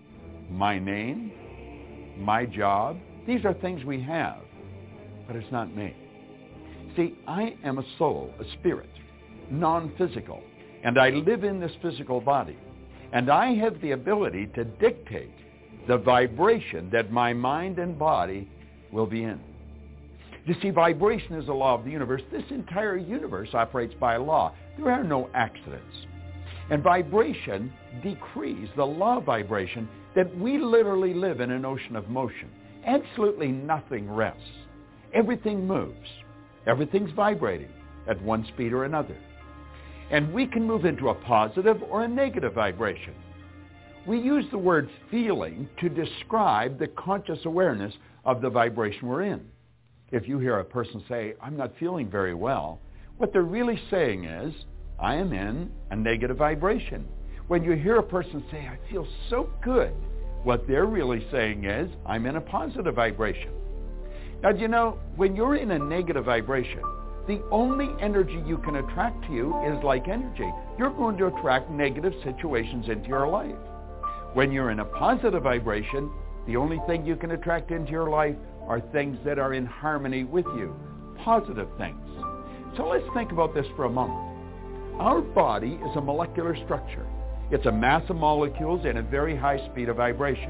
my name, my job. These are things we have, but it's not me. See, I am a soul, a spirit, non-physical, and I live in this physical body. And I have the ability to dictate the vibration that my mind and body will be in. You see, vibration is a law of the universe. This entire universe operates by law. There are no accidents. And vibration decrees the law of vibration that we literally live in an ocean of motion. Absolutely nothing rests. Everything moves. Everything's vibrating at one speed or another. And we can move into a positive or a negative vibration. We use the word feeling to describe the conscious awareness of the vibration we're in. If you hear a person say, I'm not feeling very well, what they're really saying is, I am in a negative vibration. When you hear a person say, I feel so good, what they're really saying is, I'm in a positive vibration. Now, do you know, when you're in a negative vibration, the only energy you can attract to you is like energy. You're going to attract negative situations into your life. When you're in a positive vibration, the only thing you can attract into your life are things that are in harmony with you, positive things. So let's think about this for a moment. Our body is a molecular structure. It's a mass of molecules in a very high speed of vibration.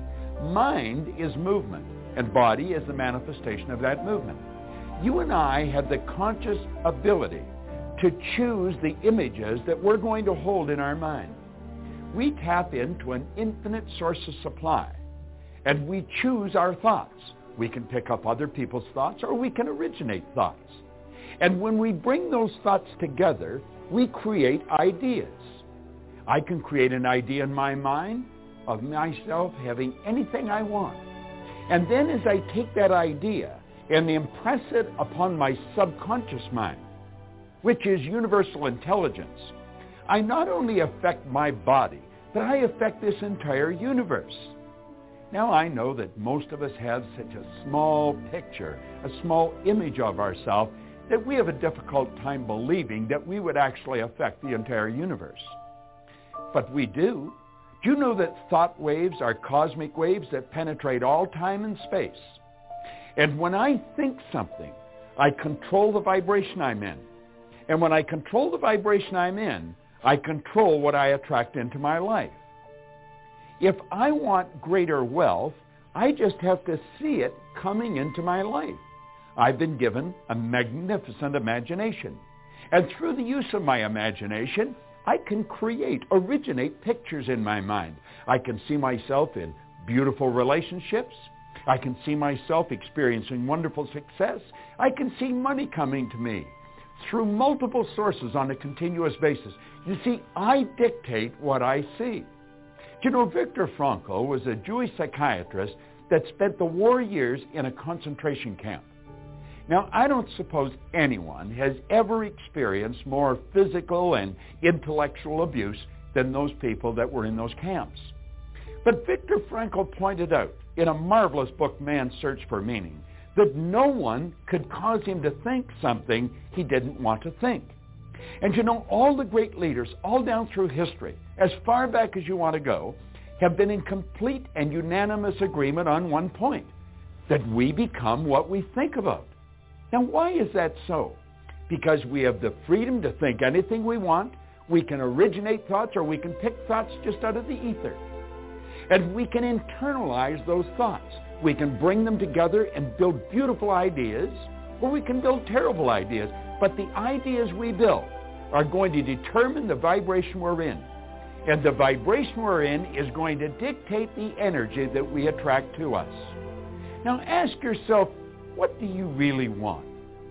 Mind is movement, and body is the manifestation of that movement. You and I have the conscious ability to choose the images that we're going to hold in our mind. We tap into an infinite source of supply, and we choose our thoughts. We can pick up other people's thoughts, or we can originate thoughts. And when we bring those thoughts together, we create ideas. I can create an idea in my mind of myself having anything I want. And then as I take that idea and impress it upon my subconscious mind, which is universal intelligence, I not only affect my body, but I affect this entire universe. Now, I know that most of us have such a small picture, a small image of ourselves, that we have a difficult time believing that we would actually affect the entire universe. But we do. Do you know that thought waves are cosmic waves that penetrate all time and space? And when I think something, I control the vibration I'm in. And when I control the vibration I'm in, I control what I attract into my life. If I want greater wealth, I just have to see it coming into my life. I've been given a magnificent imagination. And through the use of my imagination, I can create, originate pictures in my mind. I can see myself in beautiful relationships. I can see myself experiencing wonderful success. I can see money coming to me through multiple sources on a continuous basis. You see, I dictate what I see. You know, Viktor Frankl was a Jewish psychiatrist that spent the war years in a concentration camp. Now, I don't suppose anyone has ever experienced more physical and intellectual abuse than those people that were in those camps. But Viktor Frankl pointed out in a marvelous book, Man's Search for Meaning, that no one could cause him to think something he didn't want to think. And you know, all the great leaders, all down through history, as far back as you want to go, have been in complete and unanimous agreement on one point, that we become what we think about. Now, why is that so? Because we have the freedom to think anything we want. We can originate thoughts, or we can pick thoughts just out of the ether. And we can internalize those thoughts. We can bring them together and build beautiful ideas, or we can build terrible ideas. But the ideas we build are going to determine the vibration we're in. And the vibration we're in is going to dictate the energy that we attract to us. Now ask yourself, what do you really want?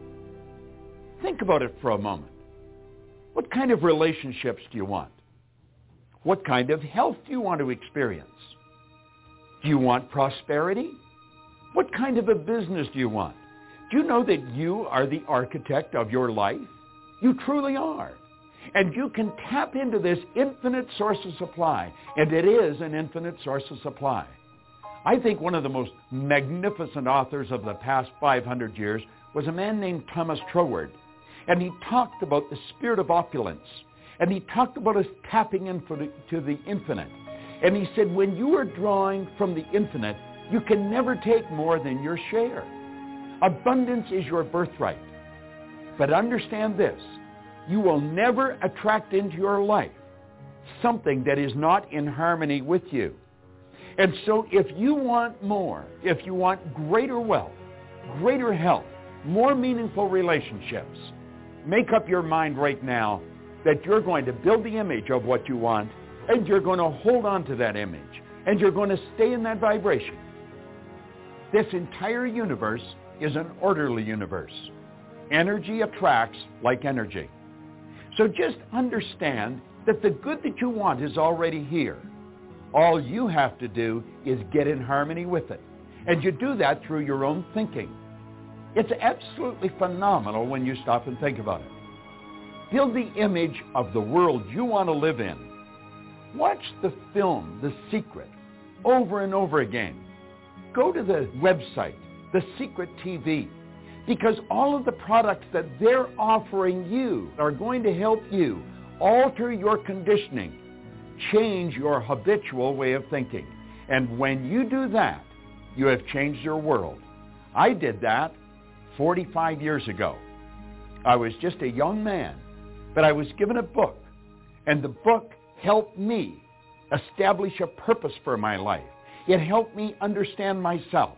Think about it for a moment. What kind of relationships do you want? What kind of health do you want to experience? Do you want prosperity? What kind of a business do you want? Do you know that you are the architect of your life? You truly are. And you can tap into this infinite source of supply, and it is an infinite source of supply. I think one of the most magnificent authors of the past five hundred years was a man named Thomas Troward. And he talked about the spirit of opulence. And he talked about us tapping into the infinite. And he said, when you are drawing from the infinite, you can never take more than your share. Abundance is your birthright. But understand this, you will never attract into your life something that is not in harmony with you. And so if you want more, if you want greater wealth, greater health, more meaningful relationships, make up your mind right now that you're going to build the image of what you want, and you're going to hold on to that image, and you're going to stay in that vibration. This entire universe is an orderly universe. Energy attracts like energy. So just understand that the good that you want is already here. All you have to do is get in harmony with it. And you do that through your own thinking. It's absolutely phenomenal when you stop and think about it. Build the image of the world you want to live in. Watch the film, The Secret, over and over again. Go to the website, The Secret T V, because all of the products that they're offering you are going to help you alter your conditioning, change your habitual way of thinking. And when you do that, you have changed your world. I did that forty-five years ago. I was just a young man, but I was given a book, and the book helped me establish a purpose for my life. It helped me understand myself.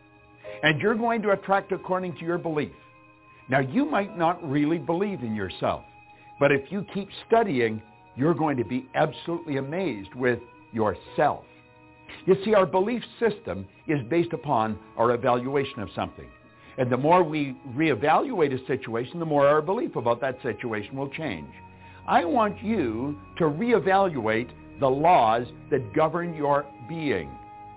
And you're going to attract according to your belief. Now, you might not really believe in yourself, but if you keep studying, you're going to be absolutely amazed with yourself. You see, our belief system is based upon our evaluation of something. And the more we reevaluate a situation, the more our belief about that situation will change. I want you to reevaluate the laws that govern your being.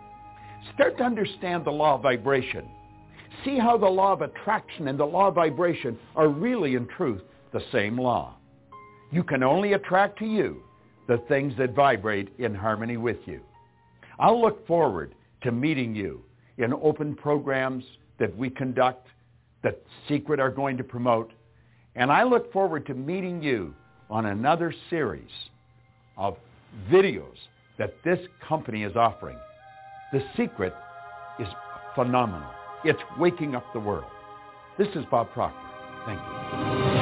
Start to understand the law of vibration. See how the law of attraction and the law of vibration are really, in truth, the same law. You can only attract to you the things that vibrate in harmony with you. I'll look forward to meeting you in open programs that we conduct, that Secret are going to promote. And I look forward to meeting you on another series of videos that this company is offering. The Secret is phenomenal. It's waking up the world. This is Bob Proctor. Thank you.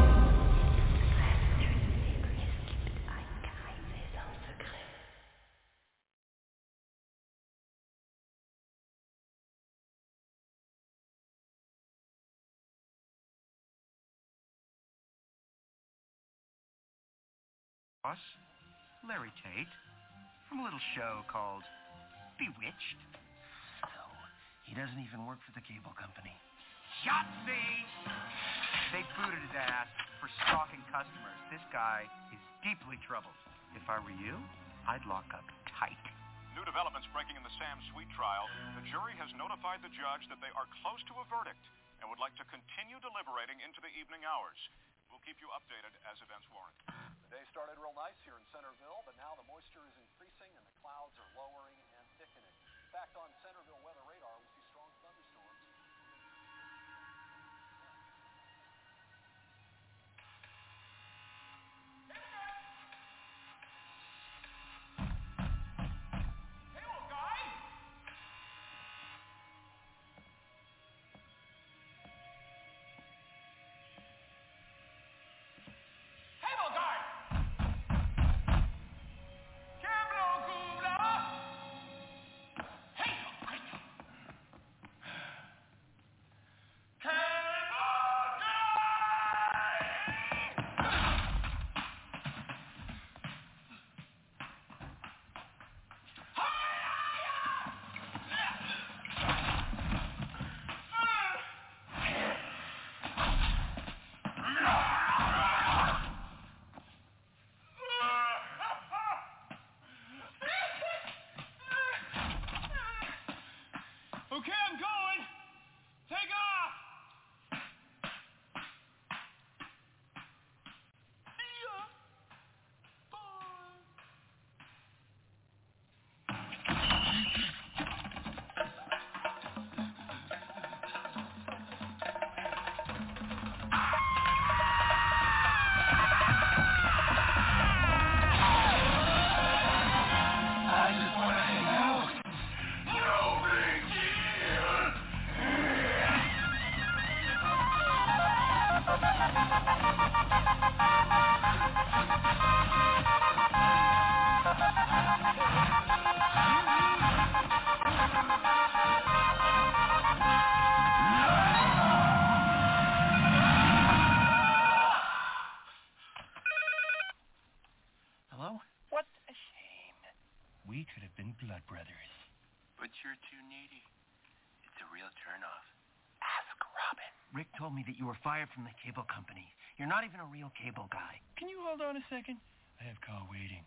Larry Tate, from a little show called Bewitched. So, he doesn't even work for the cable company. Yahtzee! They booted his ass for stalking customers. This guy is deeply troubled. If I were you, I'd lock up tight. New developments breaking in the Sam Sweet trial. The jury has notified the judge that they are close to a verdict and would like to continue deliberating into the evening hours. We'll keep you updated as events warrant. The day started real nice here in Centerville, but now the moisture is increasing and the clouds are lowering and thickening. In fact, on Centerville weather radar, we see strong thunderstorms. Hello? What a shame. We could have been blood brothers. But you're too needy. It's a real turnoff. Ask Robin. Rick told me that you were fired from the cable company. You're not even a real cable guy. Can you hold on a second? I have Carl waiting.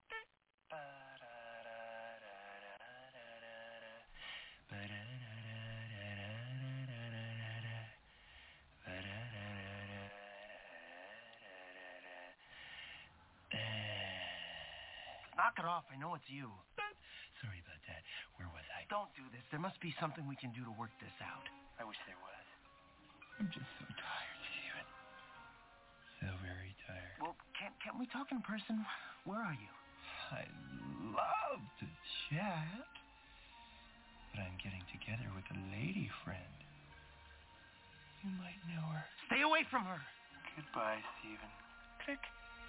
Knock it off. I know it's you. Sorry about that. Where was I? Don't do this. There must be something we can do to work this out. I wish there was. I'm just so tired, Steven. So very tired. Well, can't, can't we talk in person? Where are you? I'd love to chat. But I'm getting together with a lady friend. You might know her. Stay away from her. Goodbye, Steven. Click.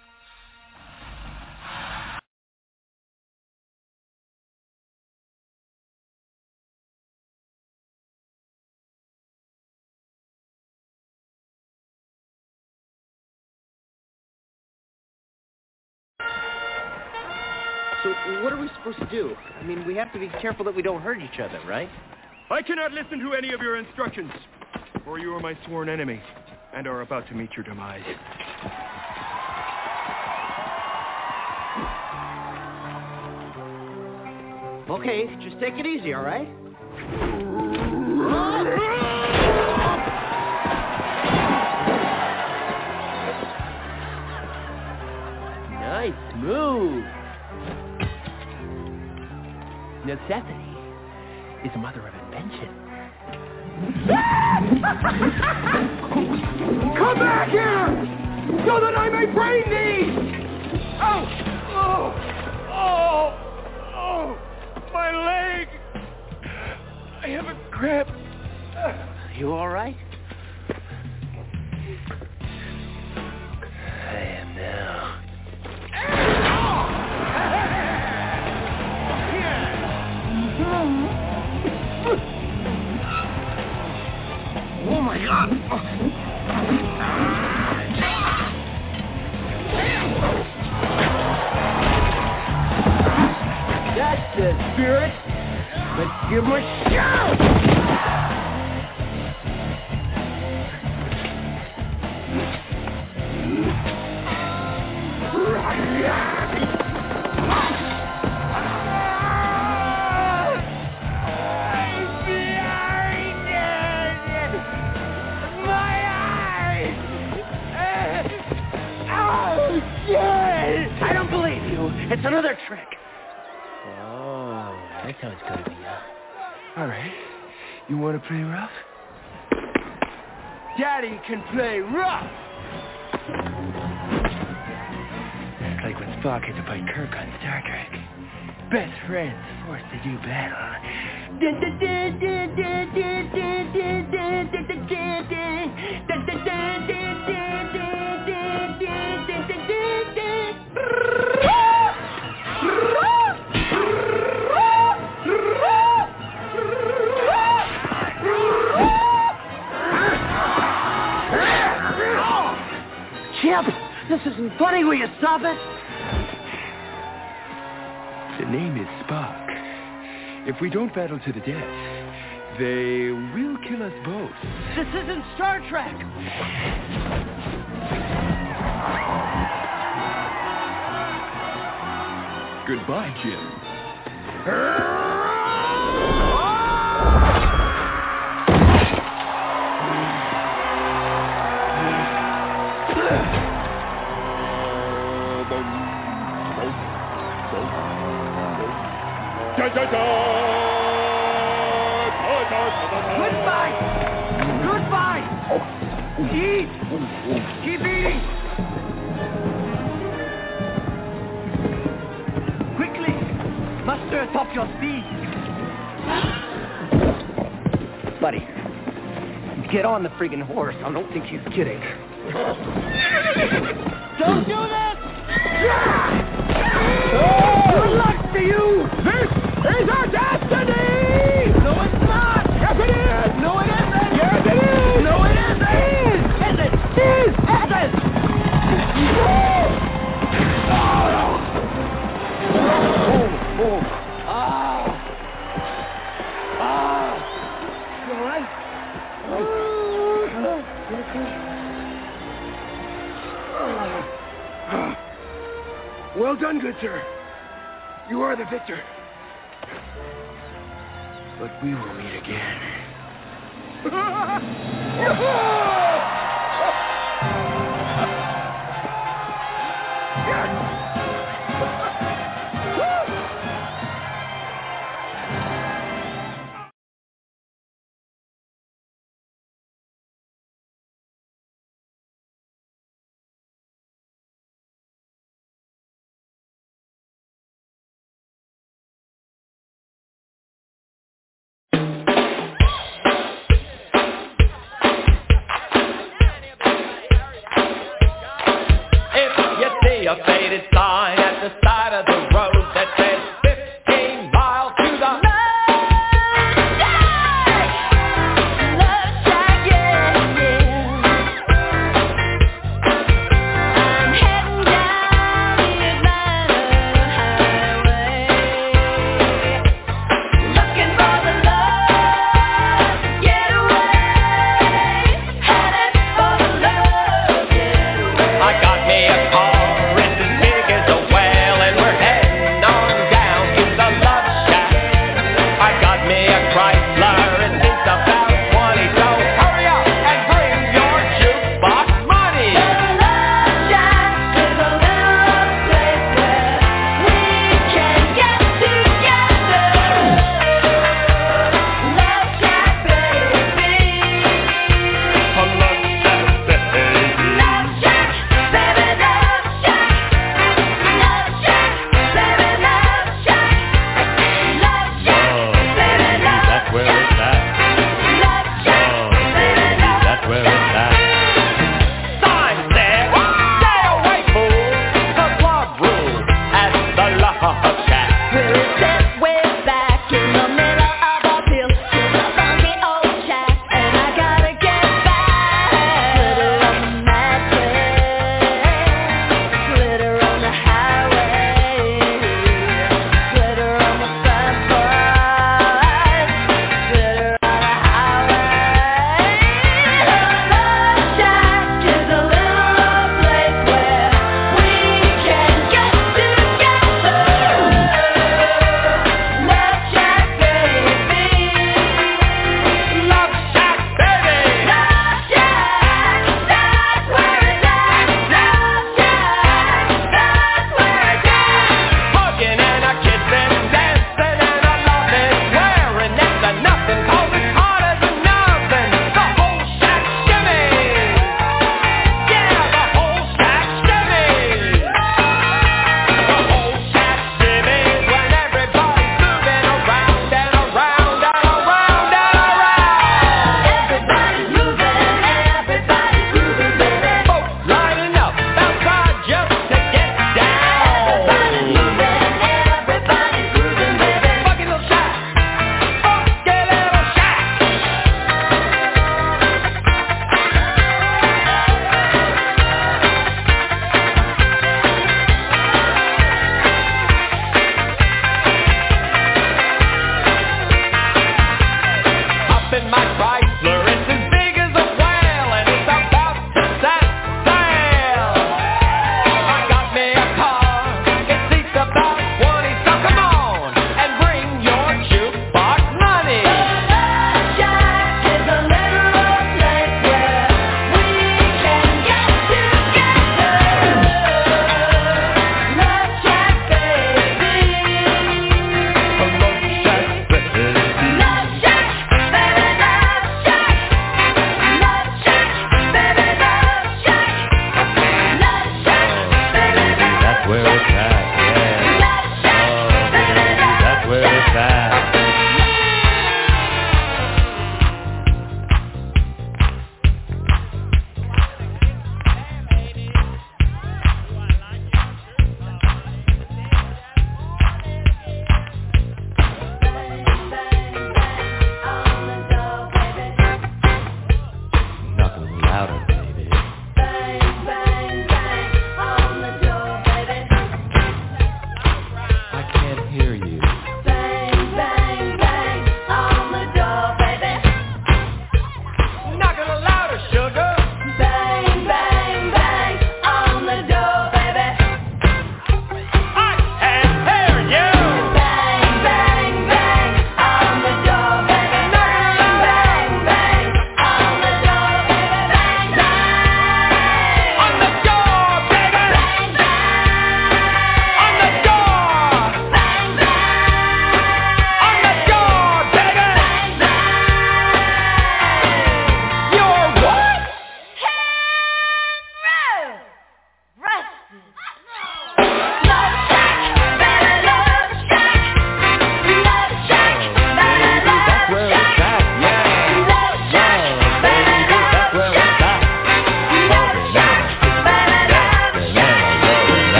So what are we supposed to do? I mean, we have to be careful that we don't hurt each other, right? I cannot listen to any of your instructions, for you are my sworn enemy, and are about to meet your demise. Okay, just take it easy, all right? Nice move. Necessity is the mother of invention. Come back here, so that I may brain thee! Oh! Oh! Oh! Oh! My leg! I have a cramp. You all right? I am now. Oh my God! That's the spirit. Let's give him a shout! I don't believe you. It's another trick. Oh, that's how it's going to be, huh? All right. You want to play rough? Daddy can play rough! It's like when Spock had to fight Kirk on Star Trek. Best friends forced to do battle. Chip, this isn't funny. Will you stop it? The name is Spock. If we don't battle to the death, they will kill us both. This isn't Star Trek. Goodbye, Jim. Goodbye! Goodbye! Eat! Keep eating! Quickly! Muster atop your speed! Buddy, get on the friggin' horse. I don't think he's kidding. Don't do this! Good luck to you! This is our destiny! No, it's not! Yes, it is! No, it isn't! Yes, it is! No, it isn't! Is! Is it? Is! Is it? Oh! done, good sir. You are the victor. But we will meet again. Yes!